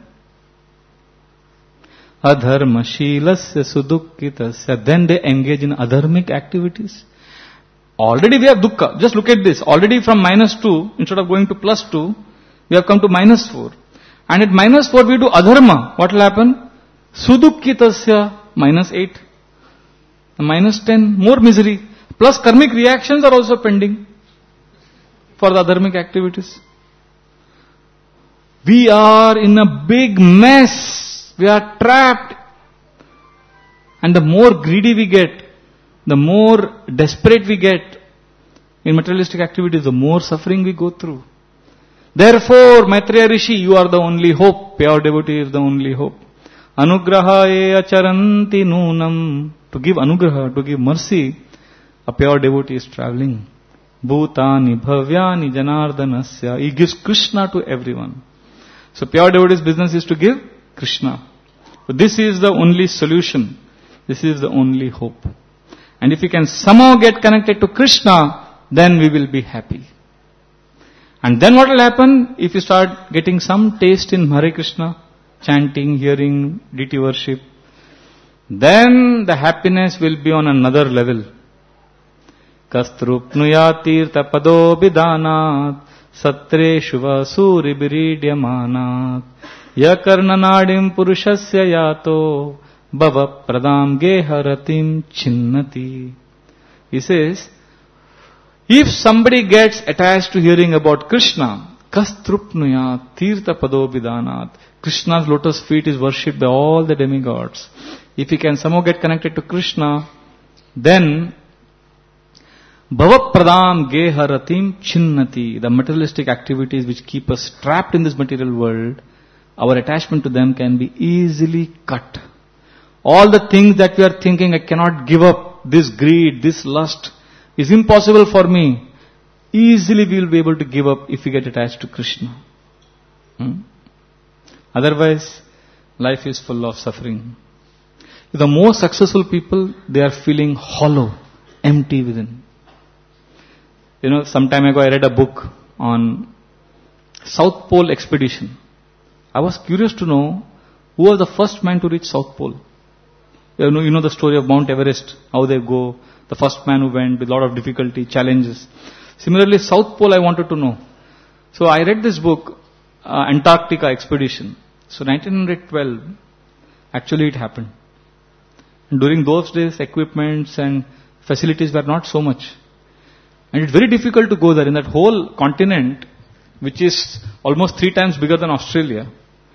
Adharmashilasya sudukkitasya. Then they engage in adharmic activities. Already we have dukkha. Just look at this. Already from minus two, instead of going to plus two, we have come to minus four. And at minus four we do adharma. What will happen? Sudukkitasya, minus eight. Minus ten, more misery. Plus karmic reactions are also pending for the adharmic activities. We are in a big mess. We are trapped. And the more greedy we get, the more desperate we get in materialistic activities, the more suffering we go through. Therefore, Maitreya Rishi, you are the only hope. Pure devotee is the only hope. Anugrahaye acharanti nunam. To give anugraha, to give mercy, a pure devotee is traveling. Bhutani bhavyani janardanasya. He gives Krishna to everyone. So pure devotee's business is to give Krishna. But this is the only solution. This is the only hope. And if we can somehow get connected to Krishna, then we will be happy. And then what will happen if you start getting some taste in Hare Krishna, chanting, hearing, deity worship? Then the happiness will be on another level. Kastrupnuyatirtha pado bidanat satre shuva suri biridyamanat yakarnanadim purushasya yato bhava pradam geharatim chinnati. He says, if somebody gets attached to hearing about Krishna, kastrupnuya tirtha pado bidanat, Krishna's lotus feet is worshipped by all the demigods. If he can somehow get connected to Krishna, then Bhavapradam geharatim chinnati. The materialistic activities which keep us trapped in this material world, our attachment to them can be easily cut. All the things that we are thinking, I cannot give up, this greed, this lust, is impossible for me. Easily we will be able to give up if we get attached to Krishna. Hmm? Otherwise, life is full of suffering. The most successful people, they are feeling hollow, empty within. You know, some time ago I read a book on South Pole expedition. I was curious to know who was the first man to reach South Pole. You know, you know the story of Mount Everest, how they go, the first man who went with a lot of difficulty, challenges. Similarly, South Pole I wanted to know. So I read this book, uh, Antarctica expedition. So nineteen twelve, actually it happened. And during those days, equipments and facilities were not so much. And it's very difficult to go there in that whole continent, which is almost three times bigger than Australia.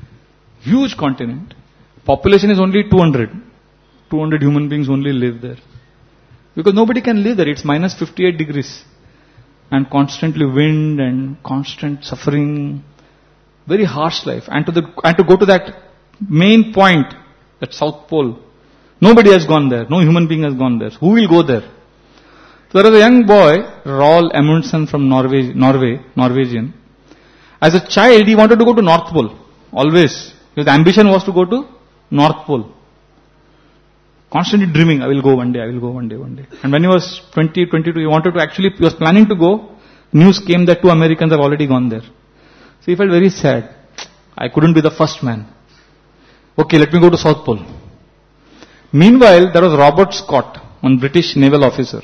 Huge continent. Population is only two hundred. two hundred human beings only live there. Because nobody can live there. It's minus fifty-eight degrees. And constantly wind and constant suffering. Very harsh life. And to the and to go to that main point, that South Pole, nobody has gone there. No human being has gone there. Who will go there? So there was a young boy, Roald Amundsen from Norway, Norway, Norwegian. As a child, he wanted to go to North Pole. Always. His ambition was to go to North Pole. Constantly dreaming, I will go one day, I will go one day, one day. And when he was twenty, twenty-two, he wanted to actually, he was planning to go. News came that two Americans have already gone there. So he felt very sad. I couldn't be the first man. Okay, let me go to South Pole. Meanwhile, there was Robert Scott, one British naval officer.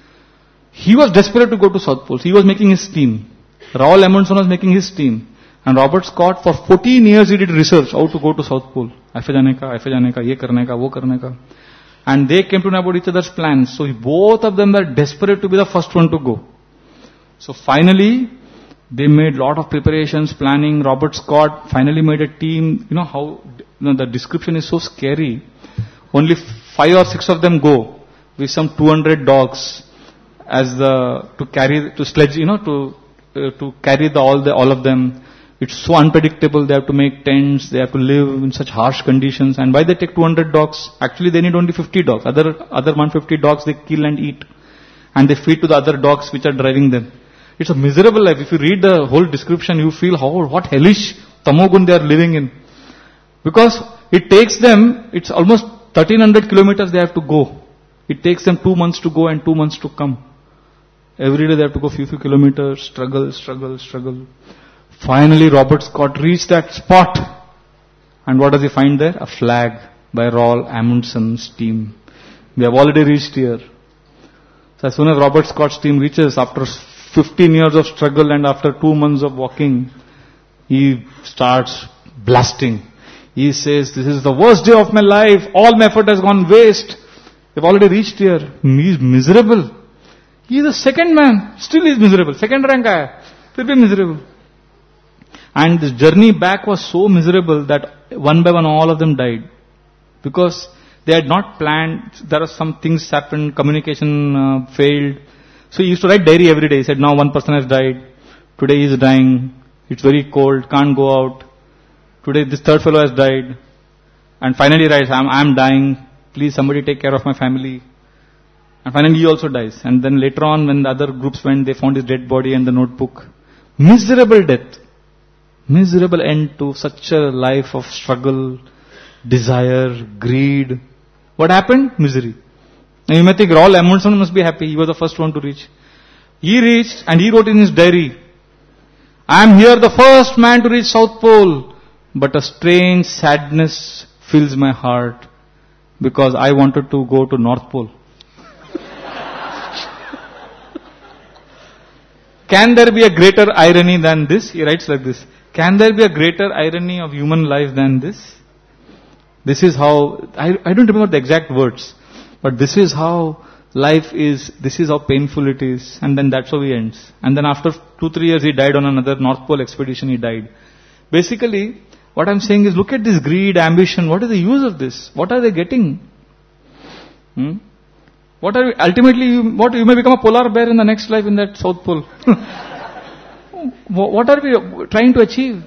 He was desperate to go to South Pole. He was making his team. Roald Amundsen was making his team. And Robert Scott, for fourteen years, he did research how to go to South Pole. ऐसे जाने का, ऐसे जाने का, ये करने का, वो करने का. And they came to know about each other's plans. So both of them were desperate to be the first one to go. So finally, they made lot of preparations, planning. Robert Scott finally made a team. You know how, you know, the description is so scary. Only five or six of them go with some two hundred dogs as the, to carry, to sledge, you know, to, uh, to carry the, all the, all of them. It's so unpredictable. They have to make tents. They have to live in such harsh conditions. And why they take two hundred dogs? Actually, they need only fifty dogs. Other, other one hundred fifty dogs they kill and eat. And they feed to the other dogs which are driving them. It's a miserable life. If you read the whole description, you feel how, what hellish tamogun they are living in. Because it takes them, it's almost thirteen hundred kilometers they have to go. It takes them two months to go and two months to come. Every day they have to go few, few kilometers, struggle, struggle, struggle. Finally, Robert Scott reached that spot. And what does he find there? A flag by Roald Amundsen's team. We have already reached here. So as soon as Robert Scott's team reaches, after fifteen years of struggle and after two months of walking, he starts blasting. He says, this is the worst day of my life. All my effort has gone waste. We've already reached here. He is miserable. He is the second man. Still he is miserable. Second rank aaya. Fir bhi miserable. And this journey back was so miserable that one by one all of them died. Because they had not planned, there are some things happened, communication uh, failed. So he used to write diary every day. He said, now one person has died. Today he is dying. It's very cold, can't go out. Today this third fellow has died. And finally he writes, I'm, I'm dying. Please somebody take care of my family. And finally he also dies. And then later on when the other groups went, they found his dead body and the notebook. Miserable death. Miserable end to such a life of struggle, desire, greed. What happened? Misery. Now you may think Roald Amundsen must be happy. He was the first one to reach. He reached and he wrote in his diary, I am here the first man to reach South Pole. But a strange sadness fills my heart because I wanted to go to North Pole. Can there be a greater irony than this? He writes like this. Can there be a greater irony of human life than this? This is how, I, I don't remember the exact words, but this is how life is, this is how painful it is, and then that's how he ends. And then after two, three years he died on another North Pole expedition, he died. Basically, what I'm saying is look at this greed, ambition, what is the use of this? What are they getting? Hmm? What are you, ultimately, you, what, you may become a polar bear in the next life in that South Pole. What are we trying to achieve?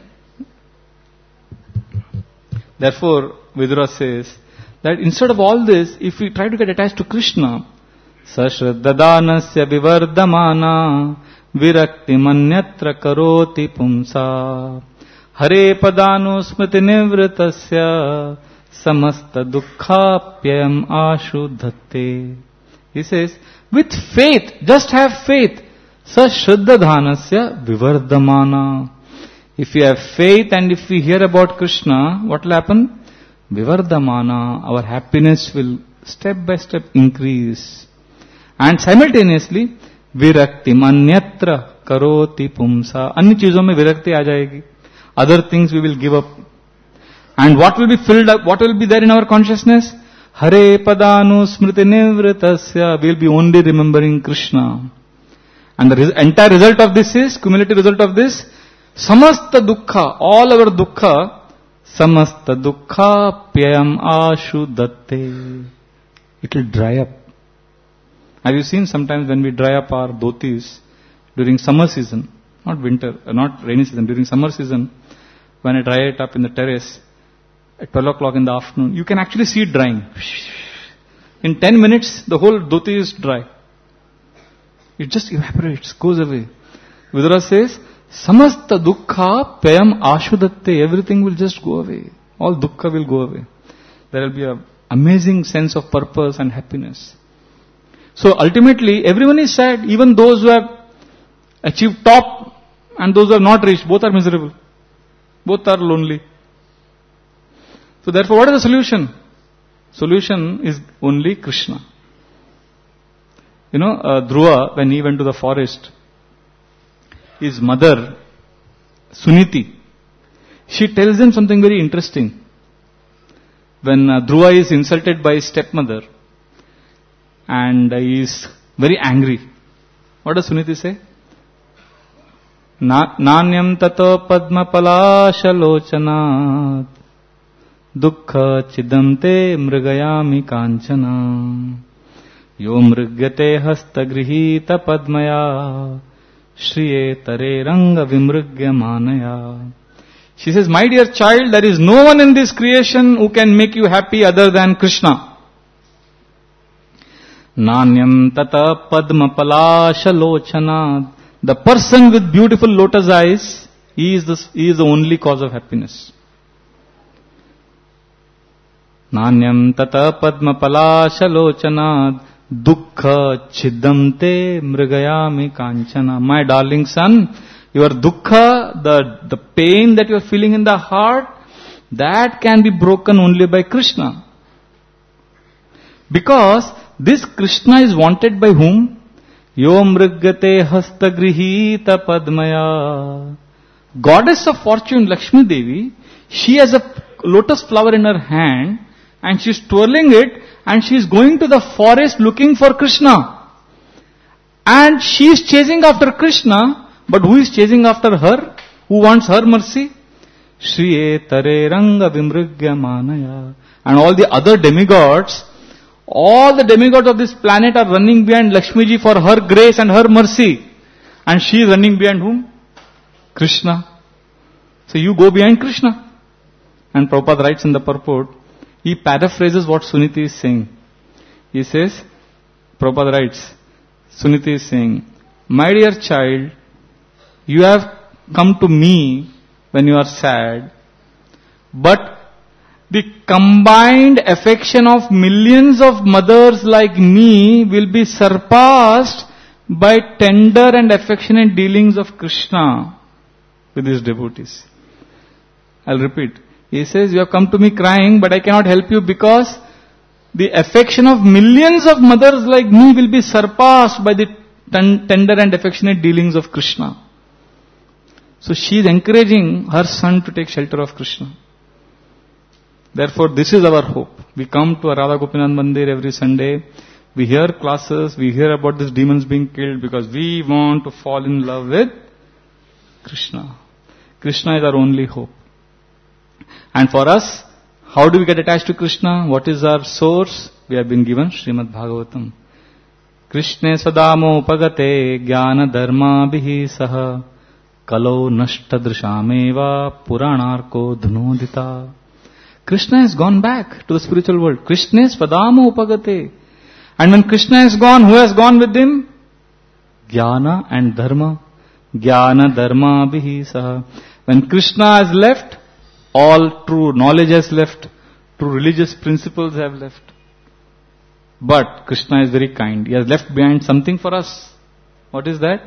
Therefore, Vidura says that instead of all this, if we try to get attached to Krishna, Sashraddhadanasya vivardhamana virakti manyatra karoti pumsa hare padano smriti nivritasya samasta dukkhapyam ashuddhate. He says, with faith, just have faith. Sashraddhadanasya vivardhamana. If we have faith and if we hear about Krishna, what will happen? Vivardhamana, our happiness will step by step increase. And simultaneously, virakti manyatra karoti pumsa. Anni cheezon mein virakti aa jayegi. Other things we will give up. And what will be filled up, what will be there in our consciousness? Hare padanu smriti nivritasya. We will be only remembering Krishna. And the res- entire result of this is, cumulative result of this, samasta dukkha, all our dukkha, samasta dukkha pyayam ashuddhate. It will dry up. Have you seen sometimes when we dry up our dhotis during summer season, not winter, not rainy season, during summer season, when I dry it up in the terrace at twelve o'clock in the afternoon, you can actually see it drying. In ten minutes, the whole dhoti is dry. It just evaporates, goes away. Vidura says, samasta dukkha pyayam ashudatte. Everything will just go away. All dukkha will go away. There will be an amazing sense of purpose and happiness. So ultimately, everyone is sad. Even those who have achieved top and those who have not reached, both are miserable. Both are lonely. So therefore, what is the solution? Solution is only Krishna. You know, uh, Dhruva, when he went to the forest, his mother, Suniti, she tells him something very interesting. When uh, Dhruva is insulted by his stepmother, and uh, he is very angry, what does Suniti say? Na, Nanyam tato padma palashalochanat dukkha chidamte mrigayami kanchana yo mrigyate hasta grihita padmaya shriye tare ranga vimrigya manaya. She says, my dear child, there is no one in this creation who can make you happy other than Krishna. Nanyam tata padma palashalochanat. The person with beautiful lotus eyes, he is, the, he is the only cause of happiness. Nanyam tata padma palashalochanat dukkha chidamte mrigayami kanchana. My darling son, your dukkha, the, the pain that you are feeling in the heart, that can be broken only by Krishna. Because this Krishna is wanted by whom? Yo mrigyate hastagrihita padmaya. Goddess of fortune, Lakshmi Devi, she has a lotus flower in her hand and she is twirling it and she is going to the forest looking for Krishna. And she is chasing after Krishna, but who is chasing after her? Who wants her mercy? Shriye tare ranga vimrigya manaya. And all the other demigods, all the demigods of this planet are running behind Lakshmi ji for her grace and her mercy. And she is running behind whom? Krishna. So you go behind Krishna. And Prabhupada writes in the purport, he paraphrases what Suniti is saying. He says, Prabhupada writes, Suniti is saying, my dear child, you have come to me when you are sad, but the combined affection of millions of mothers like me will be surpassed by tender and affectionate dealings of Krishna with his devotees. I'll repeat. He says, you have come to me crying, but I cannot help you because the affection of millions of mothers like me will be surpassed by the ten- tender and affectionate dealings of Krishna. So she is encouraging her son to take shelter of Krishna. Therefore, this is our hope. We come to Radha Gopinath Mandir every Sunday. We hear classes. We hear about these demons being killed because we want to fall in love with Krishna. Krishna is our only hope. And for us, how do we get attached to Krishna? What is our source? We have been given Srimad Bhagavatam. Krishne sadamo upagate jnana dharma bihi saha kalo nashtadrishameva puranarko dhunodita. Krishna has gone back to the spiritual world. Krishna spadamo upagate. And when Krishna is gone, who has gone with him? Jnana and dharma. Jnana dharma bihi saha. When Krishna has left, all true knowledge has left. True religious principles have left. But Krishna is very kind. He has left behind something for us. What is that?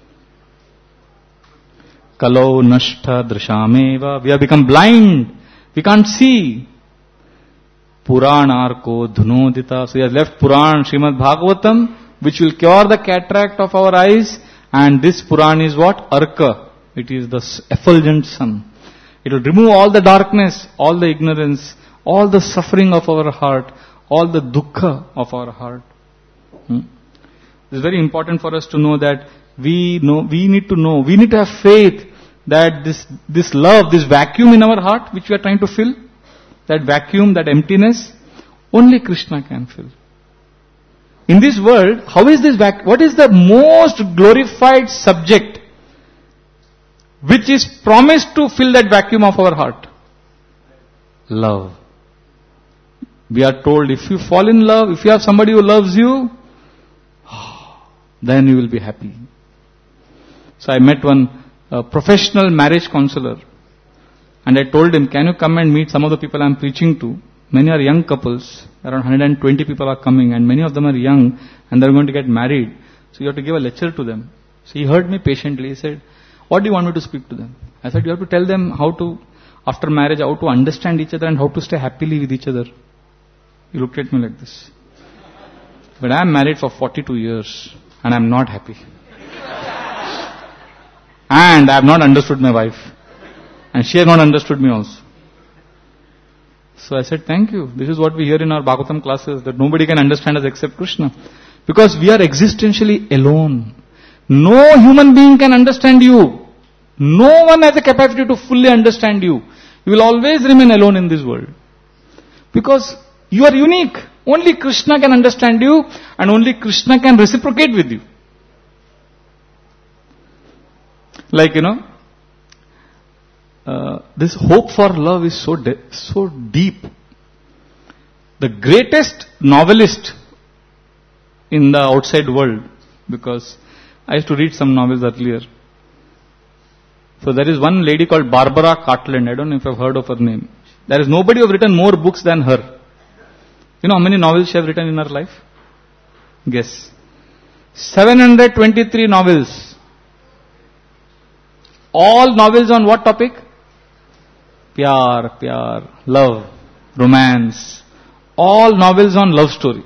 Kalo nashta drishameva. We have become blind. We can't see. Puranarko dhunodita. So he has left Puran, Srimad Bhagavatam, which will cure the cataract of our eyes. And this Puran is what? Arka. It is the effulgent sun. It will remove all the darkness, all the ignorance, all the suffering of our heart, all the dukkha of our heart. Hmm? It is very important for us to know that we know, we need to know, we need to have faith that this, this love, this vacuum in our heart which we are trying to fill, that vacuum, that emptiness, only Krishna can fill. In this world, how is this vacuum? What is the most glorified subject which is promised to fill that vacuum of our heart? Love. We are told if you fall in love, if you have somebody who loves you, then you will be happy. So I met one uh, professional marriage counselor and I told him, can you come and meet some of the people I am preaching to? Many are young couples, around one hundred twenty people are coming and many of them are young and they are going to get married. So you have to give a lecture to them. So he heard me patiently. He said, what do you want me to speak to them? I said, you have to tell them how to, after marriage, how to understand each other and how to stay happily with each other. He looked at me like this. But I am married for forty-two years and I am not happy. And I have not understood my wife. And she has not understood me also. So I said, thank you. This is what we hear in our Bhagavatam classes, that nobody can understand us except Krishna. Because we are existentially alone. No human being can understand you. No one has the capacity to fully understand you. You will always remain alone in this world. Because you are unique. Only Krishna can understand you and only Krishna can reciprocate with you. Like, you know, uh, this hope for love is so de- so deep. The greatest novelist in the outside world, because I used to read some novels earlier. So there is one lady called Barbara Cartland. I don't know if you've heard of her name. There is nobody who has written more books than her. You know how many novels she has written in her life? Guess. seven hundred twenty-three novels. All novels on what topic? Pyar, pyar, love, romance. All novels on love story.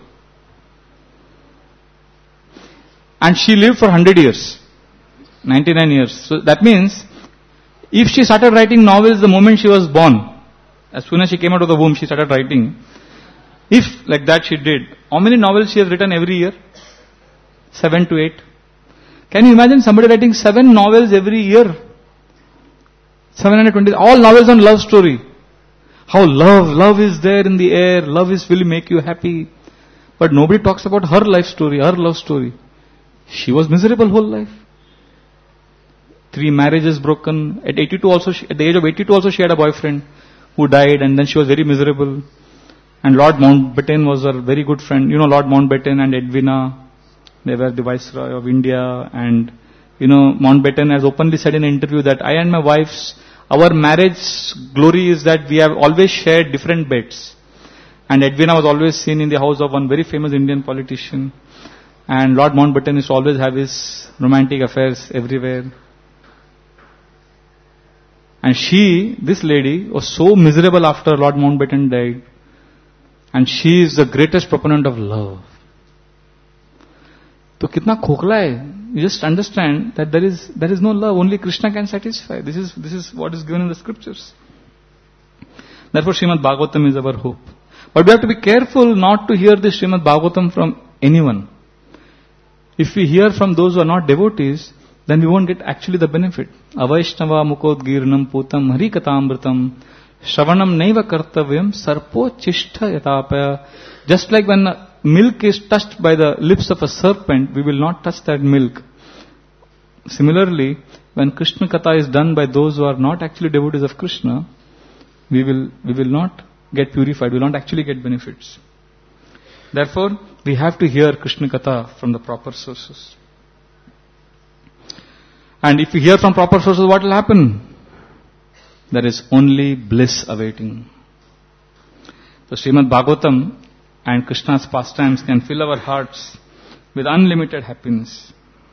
And she lived for one hundred years. ninety-nine years. So that means, if she started writing novels the moment she was born, as soon as she came out of the womb, she started writing. If like that she did, how many novels she has written every year? Seven to eight. Can you imagine somebody writing seven novels every year? seven hundred twenty, all novels on love story. How love, love is there in the air, love is will make you happy. But nobody talks about her life story, her love story. She was miserable whole life. Three marriages broken. At eighty-two also, she, at the age of eighty-two also she had a boyfriend who died and then she was very miserable. And Lord Mountbatten was her very good friend. You know Lord Mountbatten and Edwina, they were the Viceroy of India. And you know, Mountbatten has openly said in an interview that I and my wife's, our marriage glory is that we have always shared different beds. And Edwina was always seen in the house of one very famous Indian politician. And Lord Mountbatten used to always have his romantic affairs everywhere. And she, this lady, was so miserable after Lord Mountbatten died. And she is the greatest proponent of love. So kitna khokla hai. You just understand that there is there is no love. Only Krishna can satisfy. This is this is what is given in the scriptures. Therefore, Srimad Bhagavatam is our hope. But we have to be careful not to hear this Srimad Bhagavatam from anyone. If we hear from those who are not devotees, then we won't get actually the benefit. Avaishnava mukodgirnam putam harikatamritam shravanam naiva kartavyam sarpo chishtha yatapaya. Just like when milk is touched by the lips of a serpent, we will not touch that milk. Similarly, when Krishna Katha is done by those who are not actually devotees of Krishna, we will we will not get purified, we will not actually get benefits. Therefore, we have to hear Krishna Katha from the proper sources. And if we hear from proper sources, what will happen? There is only bliss awaiting. So Srimad Bhagavatam and Krishna's pastimes can fill our hearts with unlimited happiness.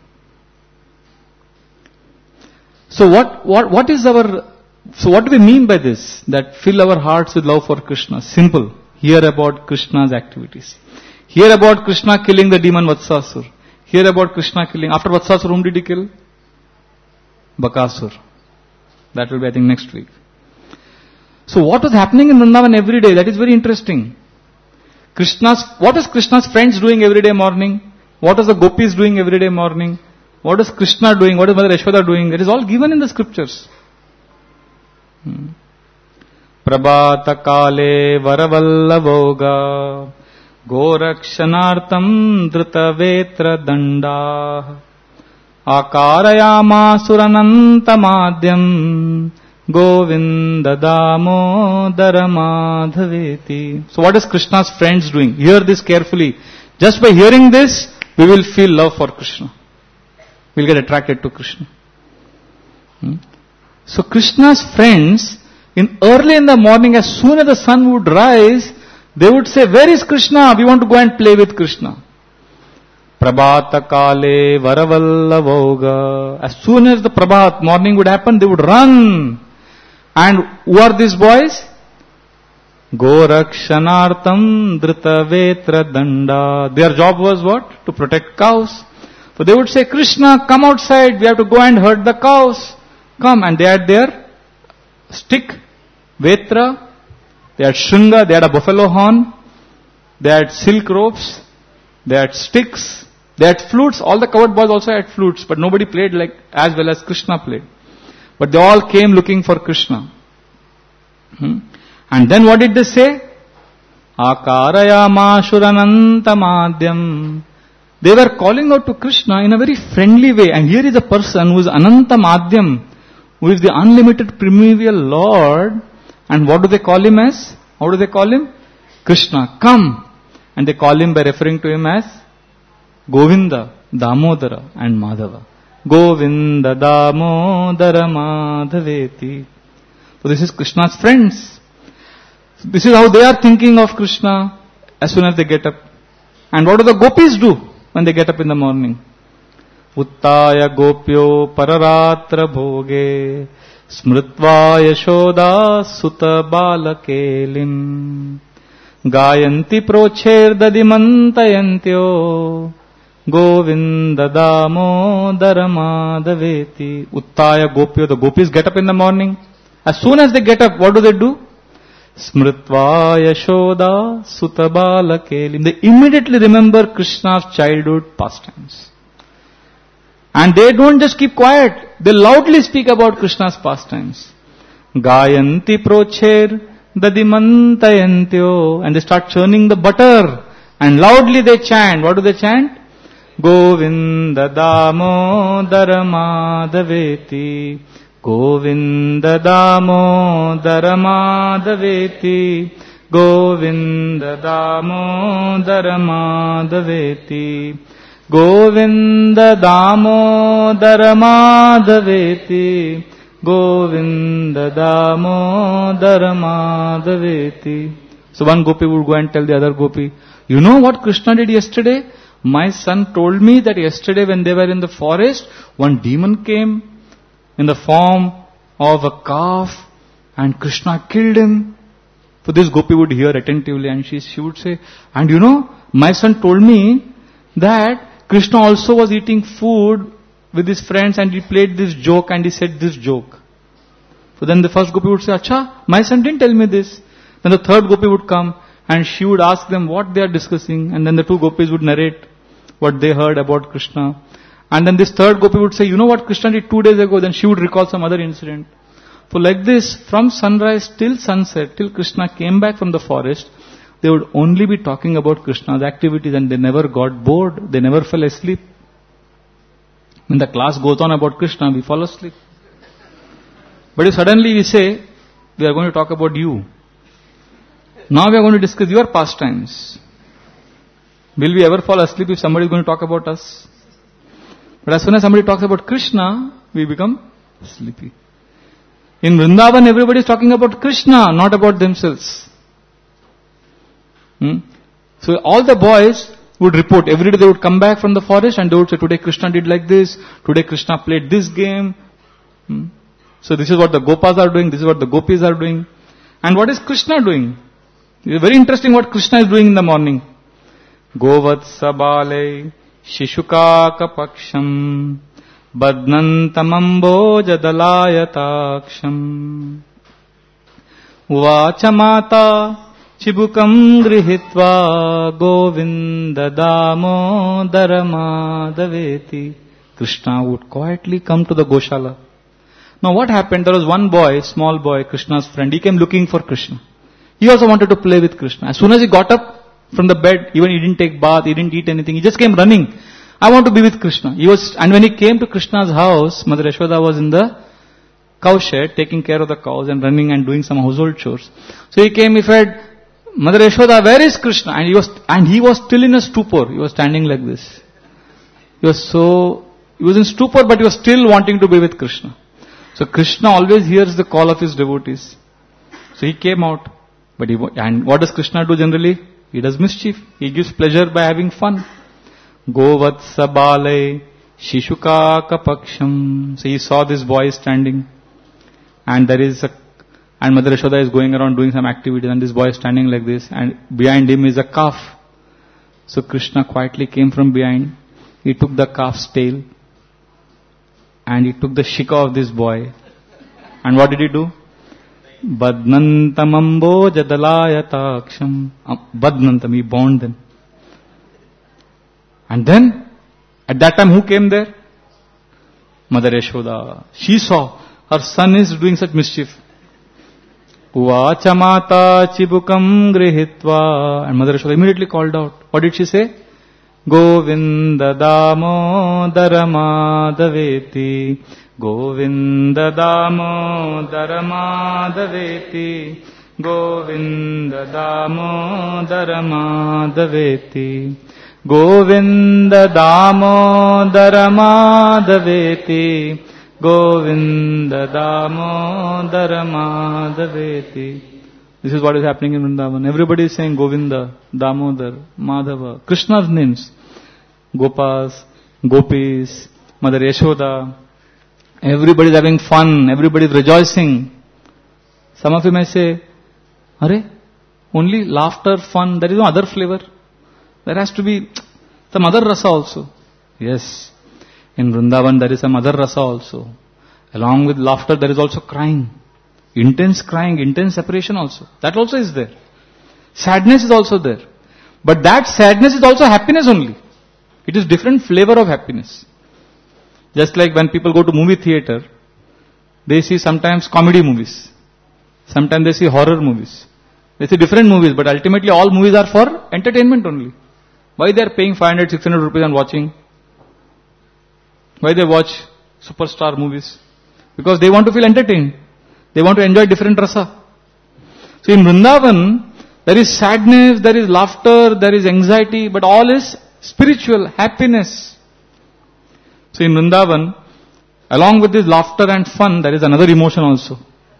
So what, what, what is our, so what do we mean by this? That fill our hearts with love for Krishna. Simple. Hear about Krishna's activities. Hear about Krishna killing the demon Vatsasur. Hear about Krishna killing, after Vatsasur, whom did he kill? Bakasur. That will be, I think, next week. So what was happening in Vrindavan every day? That is very interesting. Krishna's, what is Krishna's friends doing every day morning? What is the gopis doing every day morning? What is Krishna doing? What is Mother Yashoda doing? It is all given in the scriptures. Hmm. Prabhata kale varavallavoga gorakshanartam drutavetra danda akarayama suranantamadhyam Govinda Damodara Madhaveti. So what is Krishna's friends doing? Hear this carefully. Just by hearing this, we will feel love for Krishna. We'll get attracted to Krishna. Hmm? So Krishna's friends, in early in the morning, as soon as the sun would rise, they would say, where is Krishna? We want to go and play with Krishna. Prabhata kale varavallavoga. As soon as the Prabhat, morning would happen, they would run. And who are these boys? Gorakshanartam dritavetra danda. Their job was what? To protect cows. So they would say, Krishna, come outside, we have to go and herd the cows. Come. And they had their stick, vetra, they had shringa, they had a buffalo horn, they had silk ropes, they had sticks, they had flutes. All the covered boys also had flutes, but nobody played like as well as Krishna played. But they all came looking for Krishna. Hmm? And then what did they say? Akarayama shuranantamadhyam. They were calling out to Krishna in a very friendly way. And here is a person who is Anantamadhyam, who is the unlimited primeval Lord. And what do they call him as? How do they call him? Krishna, come. And they call him by referring to him as Govinda, Damodara and Madhava. Govinda Damodara Madhaveti. So this is Krishna's friends. This is how they are thinking of Krishna as soon as they get up. And what do the gopis do when they get up in the morning? Uttaya gopyo pararatra bhoge smritva yashoda sutta balakelim gayanti procher dadimantayantyo Govinda Damodara Madhaveti. Uttaya gopyo, the gopis get up in the morning. As soon as they get up, what do they do? Smritva Yashoda Sutabala Kelim. They immediately remember Krishna's childhood pastimes. And they don't just keep quiet. They loudly speak about Krishna's pastimes. Gayanti Procher Dadimantayantyo. And they start churning the butter. And loudly they chant. What do they chant? Govinda Damodara Madhaveti. Govinda Damodara Madhaveti. Govinda Damodara Madhaveti. Govinda Damodara Madhaveti. Govinda Damodara Madhaveti. So one gopi would go and tell the other gopi, you know what Krishna did yesterday? My son told me that yesterday when they were in the forest, one demon came in the form of a calf and Krishna killed him. So this gopi would hear attentively and she, she would say, and you know, my son told me that Krishna also was eating food with his friends and he played this joke and he said this joke. So then the first gopi would say, Acha, my son didn't tell me this. Then the third gopi would come and she would ask them what they are discussing, and then the two gopis would narrate what they heard about Krishna. And then this third gopi would say, you know what Krishna did two days ago? Then she would recall some other incident. So like this, from sunrise till sunset, till Krishna came back from the forest, they would only be talking about Krishna's activities and they never got bored, they never fell asleep. When the class goes on about Krishna, we fall asleep. But if suddenly we say, we are going to talk about you, now we are going to discuss your pastimes, will we ever fall asleep if somebody is going to talk about us? But as soon as somebody talks about Krishna, we become sleepy. In Vrindavan, everybody is talking about Krishna, not about themselves. Hmm? So all the boys would report. Every day they would come back from the forest and they would say, today Krishna did like this, today Krishna played this game. Hmm? So this is what the Gopas are doing, this is what the Gopis are doing. And what is Krishna doing? It is very interesting what Krishna is doing in the morning. Govatsa bale shishukaka paksham badnantamambo jadalayataaksham uvacha mata chibukam grihitva govinda damodara madhaveti. Krishna would quietly come to the Goshala. Now what happened? There was one boy, small boy, Krishna's friend. He came looking for Krishna. He also wanted to play with Krishna. As soon as he got up from the bed, even he didn't take bath, he didn't eat anything. He just came running. I want to be with Krishna. He was, and when he came to Krishna's house, Mother Yashoda was in the cow shed taking care of the cows and running and doing some household chores. So he came, he said, Mother Yashoda, where is Krishna? And he was, and he was still in a stupor. He was standing like this. He was so, he was in stupor, but he was still wanting to be with Krishna. So Krishna always hears the call of his devotees. So he came out. But he, and what does Krishna do generally? He does mischief. He gives pleasure by having fun. Govatsa bale shishukaka paksham. So he saw this boy standing. And there is a, and Mother Yashoda is going around doing some activity and this boy is standing like this and behind him is a calf. So Krishna quietly came from behind. He took the calf's tail and he took the shika of this boy. And what did he do? Badnantamambo jadalayataaksham. Badnantam, he bound them. And then, at that time who came there? Mother Yashoda. She saw her son is doing such mischief. Uvacha mata chibukam grihitva. And Mother Yashoda immediately called out. What did she say? Govinda damodara madhaveti. Govinda damodara madhaveti. Govinda damodara madhaveti. Govinda damodara madhaveti. Govinda damodara madhaveti. This is what is happening in Vrindavan. Everybody is saying Govinda, Damodar, Madhava. Krishna's names. Gopas, Gopis, Mother Yashoda. Everybody is having fun. Everybody is rejoicing. Some of you may say, Are, only laughter, fun, there is no other flavor. There has to be some other rasa also. Yes. In Vrindavan there is some other rasa also. Along with laughter there is also crying. Intense crying, intense separation also. That also is there. Sadness is also there. But that sadness is also happiness only. It is different flavor of happiness. Just like when people go to movie theater, they see sometimes comedy movies. Sometimes they see horror movies. They see different movies, but ultimately all movies are for entertainment only. Why they are paying five hundred, six hundred rupees and watching? Why they watch superstar movies? Because they want to feel entertained. They want to enjoy different rasa. So in Vrindavan, there is sadness, there is laughter, there is anxiety, but all is spiritual, happiness. So in Vrindavan, along with this laughter and fun, there is another emotion also.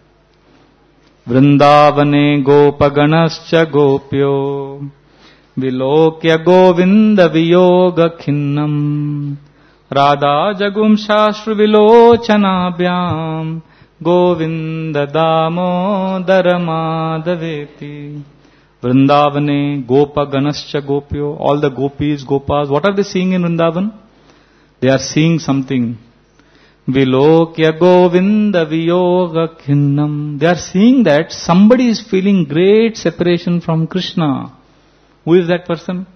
Vrindavane gopaganascha gopyo vilokya govinda viyoga khinnam radha jagum shashru vilochanabhyam Govinda damodara madhaveti. Vrindavane gopa ganascha gopyo. All the gopis, gopas, what are they seeing in Vrindavan? They are seeing something. Vilokya govinda viyoga khinnam. They are seeing that somebody is feeling great separation from Krishna. Who is that person?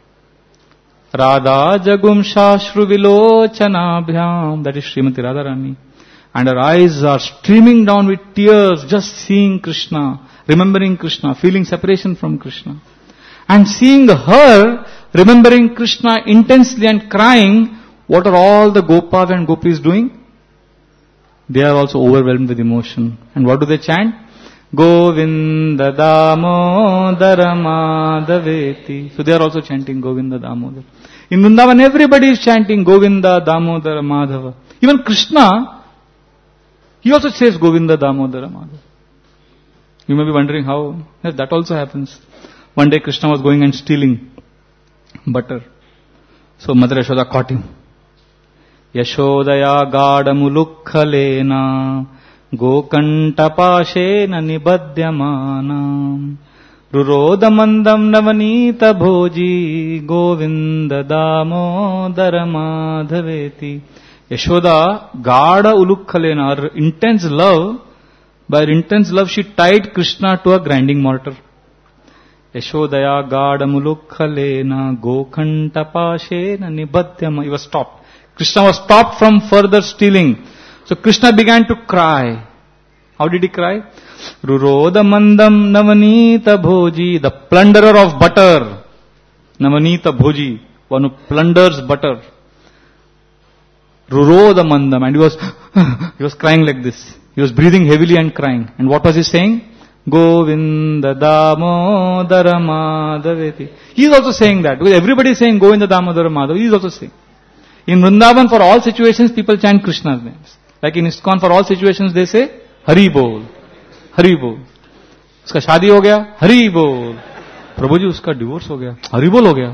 Radha jagum shashru vilochanabhyam. That is Srimati Radharani. And her eyes are streaming down with tears, just seeing Krishna, remembering Krishna, feeling separation from Krishna. And seeing her remembering Krishna intensely and crying, what are all the Gopas and Gopis doing? They are also overwhelmed with emotion. And what do they chant? Govinda Damodara Madhaveti. So they are also chanting Govinda Damodara. In Vrindavan, everybody is chanting Govinda Damodara Madhava. Even Krishna, he also says Govinda Damodara Madhava. You may be wondering how. Yes, that also happens. One day Krishna was going and stealing butter. So Mother Yashoda caught him. Yashodaya gadamulukhalena gokantapashena nibadhyamana rurodamandam navanita bhoji govinda damodara madhaveti. Yashoda gada ulukhalena, her intense love, by her intense love she tied Krishna to a grinding mortar. Yashodaya gadamulukhalena gokantapashena nibadhyamana. He was stopped. Krishna was stopped from further stealing. So Krishna began to cry. How did he cry? Rurodamandam navanita bhoji, the plunderer of butter. Navanita bhoji, one who plunders butter. Rurodamandam, and he was, he was crying like this. He was breathing heavily and crying. And what was he saying? Govinda Damodara Madhaveti. He is also saying that. Because everybody is saying Govinda Damodara Madhava. He is also saying. In Vrindavan, for all situations, people chant Krishna's names. Like in ISKCON, for all situations, they say, Hari Bol. Hari Bol. Uska shadi ho gaya? Hari Bol. Prabhuji, uska divorce ho gaya? Hari Bol ho gaya.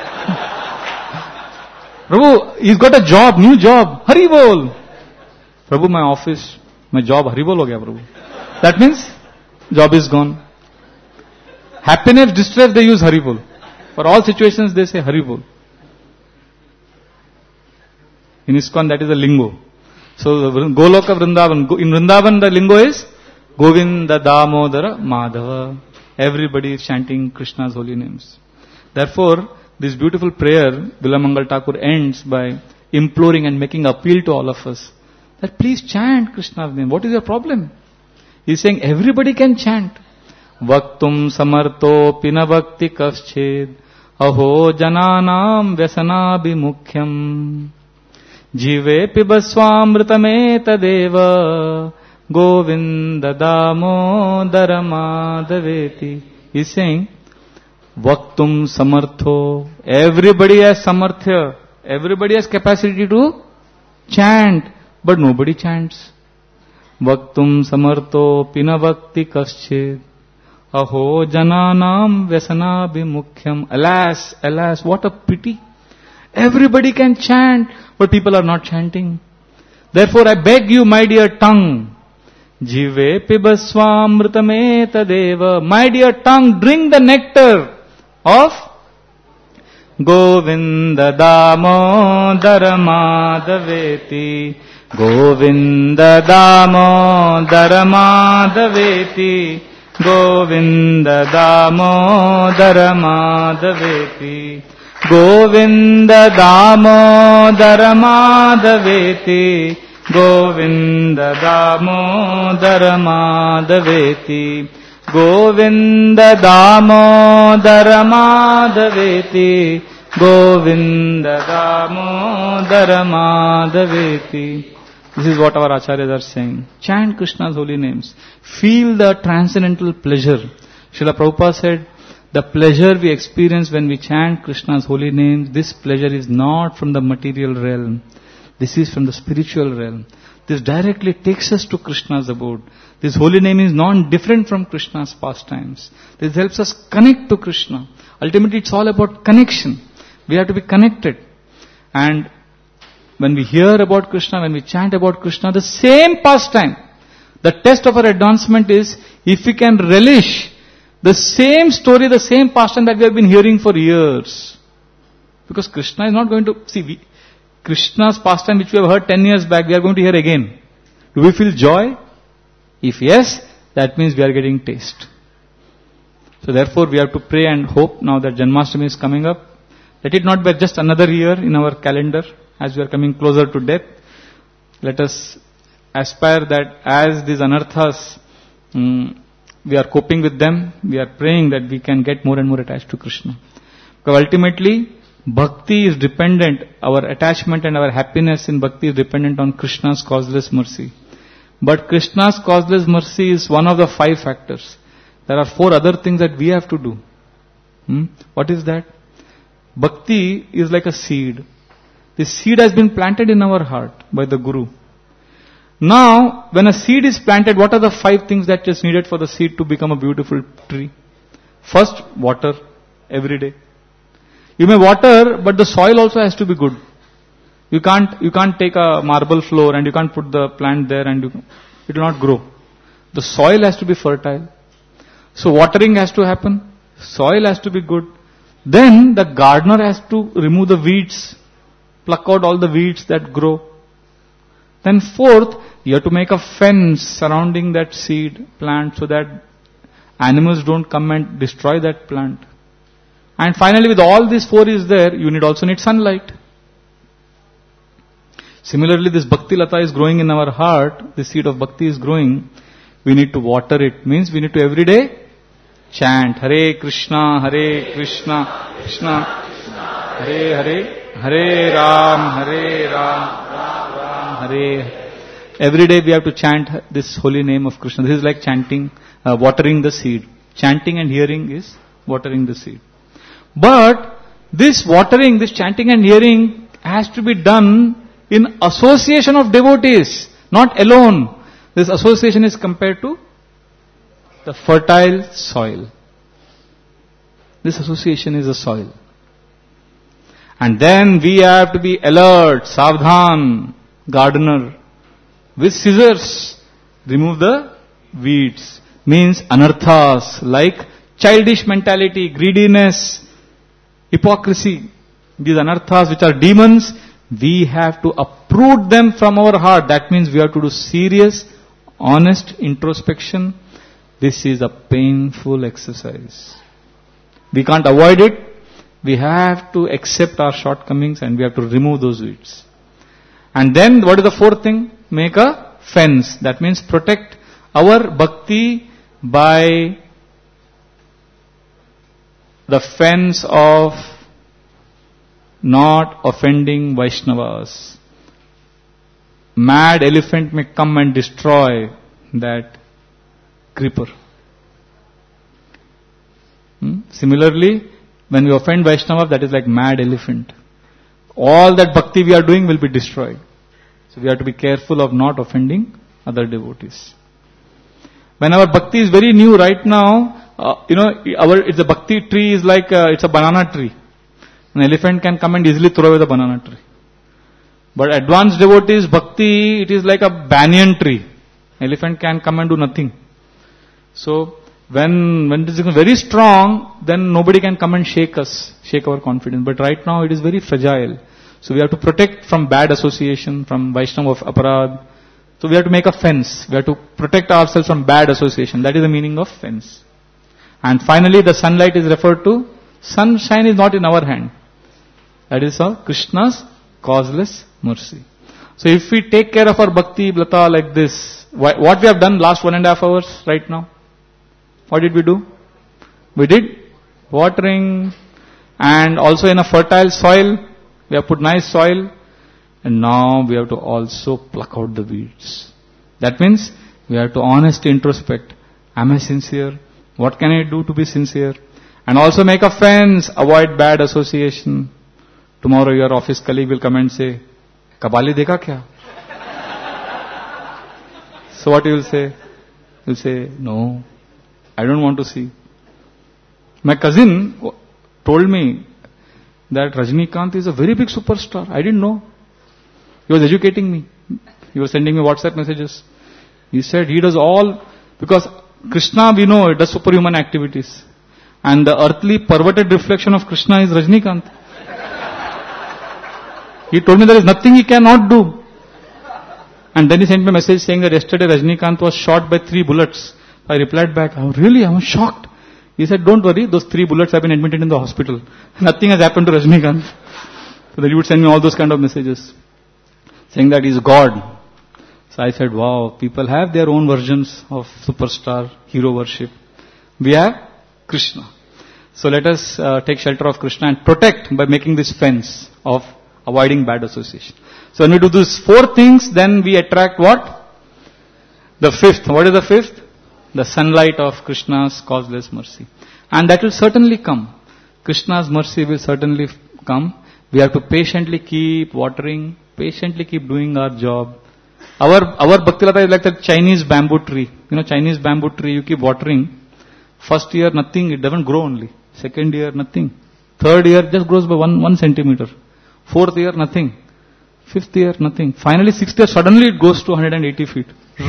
Prabhu, he's got a job, new job. Hari Bol. Prabhu, my office, my job, Hari Bol ho gaya, Prabhu. That means, job is gone. Happiness, distress, they use Hari Bol. For all situations, they say Hari Bol. In ISKCON, that is a lingo. So, Goloka Vrindavan. In Vrindavan, the lingo is Govinda Damodara Madhava. Everybody is chanting Krishna's holy names. Therefore, this beautiful prayer, Vilamangal Thakur ends by imploring and making appeal to all of us that please chant Krishna's name. What is your problem? He is saying everybody can chant. Vaktum samarto pinavakti kasched aho jananam vyasanabhimukhyam Jive pibaswamritame tadeva Govinda Damodara Madhaveti. He is saying, Vaktum samartho. Everybody has samarthya. Everybody has capacity to chant. But nobody chants. Vaktum samartho pinavakti kasched aho jananam vyasanabhimukhyam. Alas, alas, what a pity. Everybody can chant, but people are not chanting. Therefore, I beg you, my dear tongue, Jive pibaswamritame tadeva. My dear tongue, drink the nectar of Govinda Damodara Madhaveti. Govinda Damodara Madhaveti. Govinda Damodara Madhaveti. Govinda Damodara Madhaveti. Govinda Damodara Madhaveti. Govinda Damodara Madhaveti. Govinda Damodara Madhaveti. This is what our acharyas are saying. Chant Krishna's holy names. Feel the transcendental pleasure. Srila Prabhupada said, the pleasure we experience when we chant Krishna's holy names, this pleasure is not from the material realm. This is from the spiritual realm. This directly takes us to Krishna's abode. This holy name is non-different from Krishna's pastimes. This helps us connect to Krishna. Ultimately, it's all about connection. We have to be connected. And when we hear about Krishna, when we chant about Krishna, the same pastime, the test of our advancement is if we can relish the same story, the same pastime that we have been hearing for years. Because Krishna is not going to... See, we, Krishna's pastime which we have heard ten years back, we are going to hear again. Do we feel joy? If yes, that means we are getting taste. So therefore we have to pray and hope now that Janmashtami is coming up. Let it not be just another year in our calendar as we are coming closer to death. Let us aspire that as these anarthas um, we are coping with them, we are praying that we can get more and more attached to Krishna. Because ultimately, bhakti is dependent, our attachment and our happiness in bhakti is dependent on Krishna's causeless mercy. But Krishna's causeless mercy is one of the five factors. There are four other things that we have to do. Hmm? What is that? Bhakti is like a seed. The seed has been planted in our heart by the Guru. Now, when a seed is planted, what are the five things that is needed for the seed to become a beautiful tree? First, water every day. You may water, but the soil also has to be good. You can't, you can't take a marble floor and you can't put the plant there and you, it will not grow. The soil has to be fertile. So watering has to happen. Soil has to be good. Then the gardener has to remove the weeds, pluck out all the weeds that grow. Then fourth, you have to make a fence surrounding that seed plant so that animals don't come and destroy that plant. And finally, with all these four is there, you need also need sunlight. Similarly, this Bhakti Lata is growing in our heart, the seed of Bhakti is growing, we need to water it. Means we need to every day chant Hare Krishna, Hare Krishna, Krishna, Hare Hare, Hare Ram, Hare Ram, Ram Ram, Hare. Every day we have to chant this holy name of Krishna. This is like chanting, uh, watering the seed. Chanting and hearing is watering the seed. But this watering, this chanting and hearing has to be done in association of devotees, not alone. This association is compared to the fertile soil. This association is a soil. And then we have to be alert, savdhan, gardener. With scissors, remove the weeds. Means anarthas, like childish mentality, greediness, hypocrisy. These anarthas which are demons, we have to uproot them from our heart. That means we have to do serious, honest introspection. This is a painful exercise. We can't avoid it. We have to accept our shortcomings and we have to remove those weeds. And then what is the fourth thing? Make a fence. That means protect our bhakti by the fence of not offending Vaishnavas. Mad elephant may come and destroy that creeper. Hmm? Similarly, when we offend Vaishnava, that is like mad elephant. All that bhakti we are doing will be destroyed. So we have to be careful of not offending other devotees. When our bhakti is very new right now, uh, you know, our it's a bhakti tree is like uh, it's a banana tree. An elephant can come and easily throw away the banana tree. But advanced devotees, bhakti, it is like a banyan tree. Elephant can come and do nothing. So when when it is very strong, then nobody can come and shake us, shake our confidence. But right now it is very fragile. So we have to protect from bad association, from Vaishnava of aparad. So we have to make a fence. We have to protect ourselves from bad association. That is the meaning of fence. And finally the sunlight is referred to. Sunshine is not in our hand. That is our Krishna's causeless mercy. So if we take care of our bhakti lata like this, what we have done last one and a half hours right now? What did we do? We did watering and also in a fertile soil. We have put nice soil and now we have to also pluck out the weeds. That means we have to honestly introspect. Am I sincere? What can I do to be sincere? And also make a fence, avoid bad association. Tomorrow your office colleague will come and say, Kabali dekha kya? So what you will say? You will say, no, I don't want to see. My cousin told me that Rajnikant is a very big superstar. I didn't know. He was educating me. He was sending me WhatsApp messages. He said he does all, because Krishna we know it does superhuman activities. And the earthly perverted reflection of Krishna is Rajnikant. He told me there is nothing he cannot do. And then he sent me a message saying that yesterday Rajnikant was shot by three bullets. I replied back, oh really, I was shocked. He said, don't worry, those three bullets have been admitted in the hospital. Nothing has happened to Rajnikant. So that he would send me all those kind of messages. Saying that he is God. So I said, wow, people have their own versions of superstar hero worship. We have Krishna. So let us uh, take shelter of Krishna and protect by making this fence of avoiding bad association. So when we do these four things, then we attract what? The fifth. What is the fifth? The sunlight of Krishna's causeless mercy. And that will certainly come. Krishna's mercy will certainly come. We have to patiently keep watering, patiently keep doing our job. Our our Bhaktilata is like the Chinese bamboo tree. You know, Chinese bamboo tree, you keep watering. First year, nothing, it doesn't grow only. Second year, nothing. Third year, just grows by one, one centimeter. Fourth year, nothing. Fifth year, nothing. Finally, sixth year, suddenly it goes to one hundred eighty feet.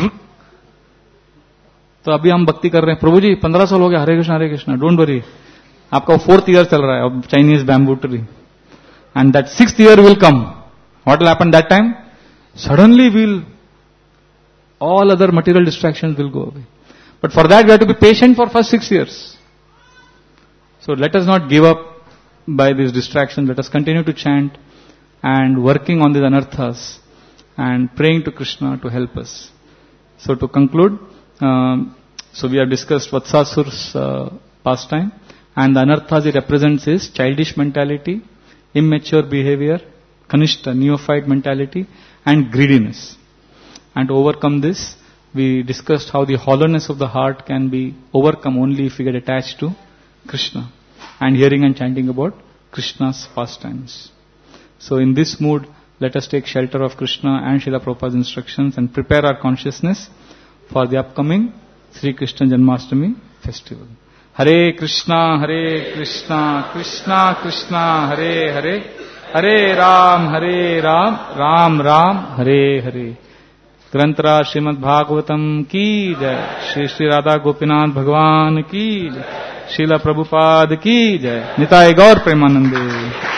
तो अभी हम भक्ति कर रहे हैं, प्रभु जी पंद्रह साल हो गया, हरे कृष्णा हरे कृष्णा, डोंट वरी, आपका फोर्थ ईयर चल रहा है अब Chinese bamboo tree, and that sixth year will come. What will happen that time? Suddenly will all other material distractions will go away. But for that we have to be patient for first six years. So let us not give up by these distractions. Let us continue to chant and working on these anarthas and praying to Krishna to help us. So to conclude, um, so we have discussed Vatsasur's uh, pastime, and the anarthas it represents is childish mentality, immature behavior, kanishta, neophyte mentality, and greediness. And to overcome this, we discussed how the hollowness of the heart can be overcome only if we get attached to Krishna and hearing and chanting about Krishna's pastimes. So in this mood, let us take shelter of Krishna and Srila Prabhupada's instructions and prepare our consciousness for the upcoming Sri Krishna Janmashtami festival. Hare Krishna, Hare Krishna, Krishna Krishna, Hare Hare, Hare Ram, Hare Ram, Ram Ram, Hare Hare. ग्रंथरा श्रीमद् भागवतम की जय, श्री श्री राधा गोपीनाथ भगवान की जय, श्रीला प्रभुपाद की जय, निताय गौर प्रेमानंदे.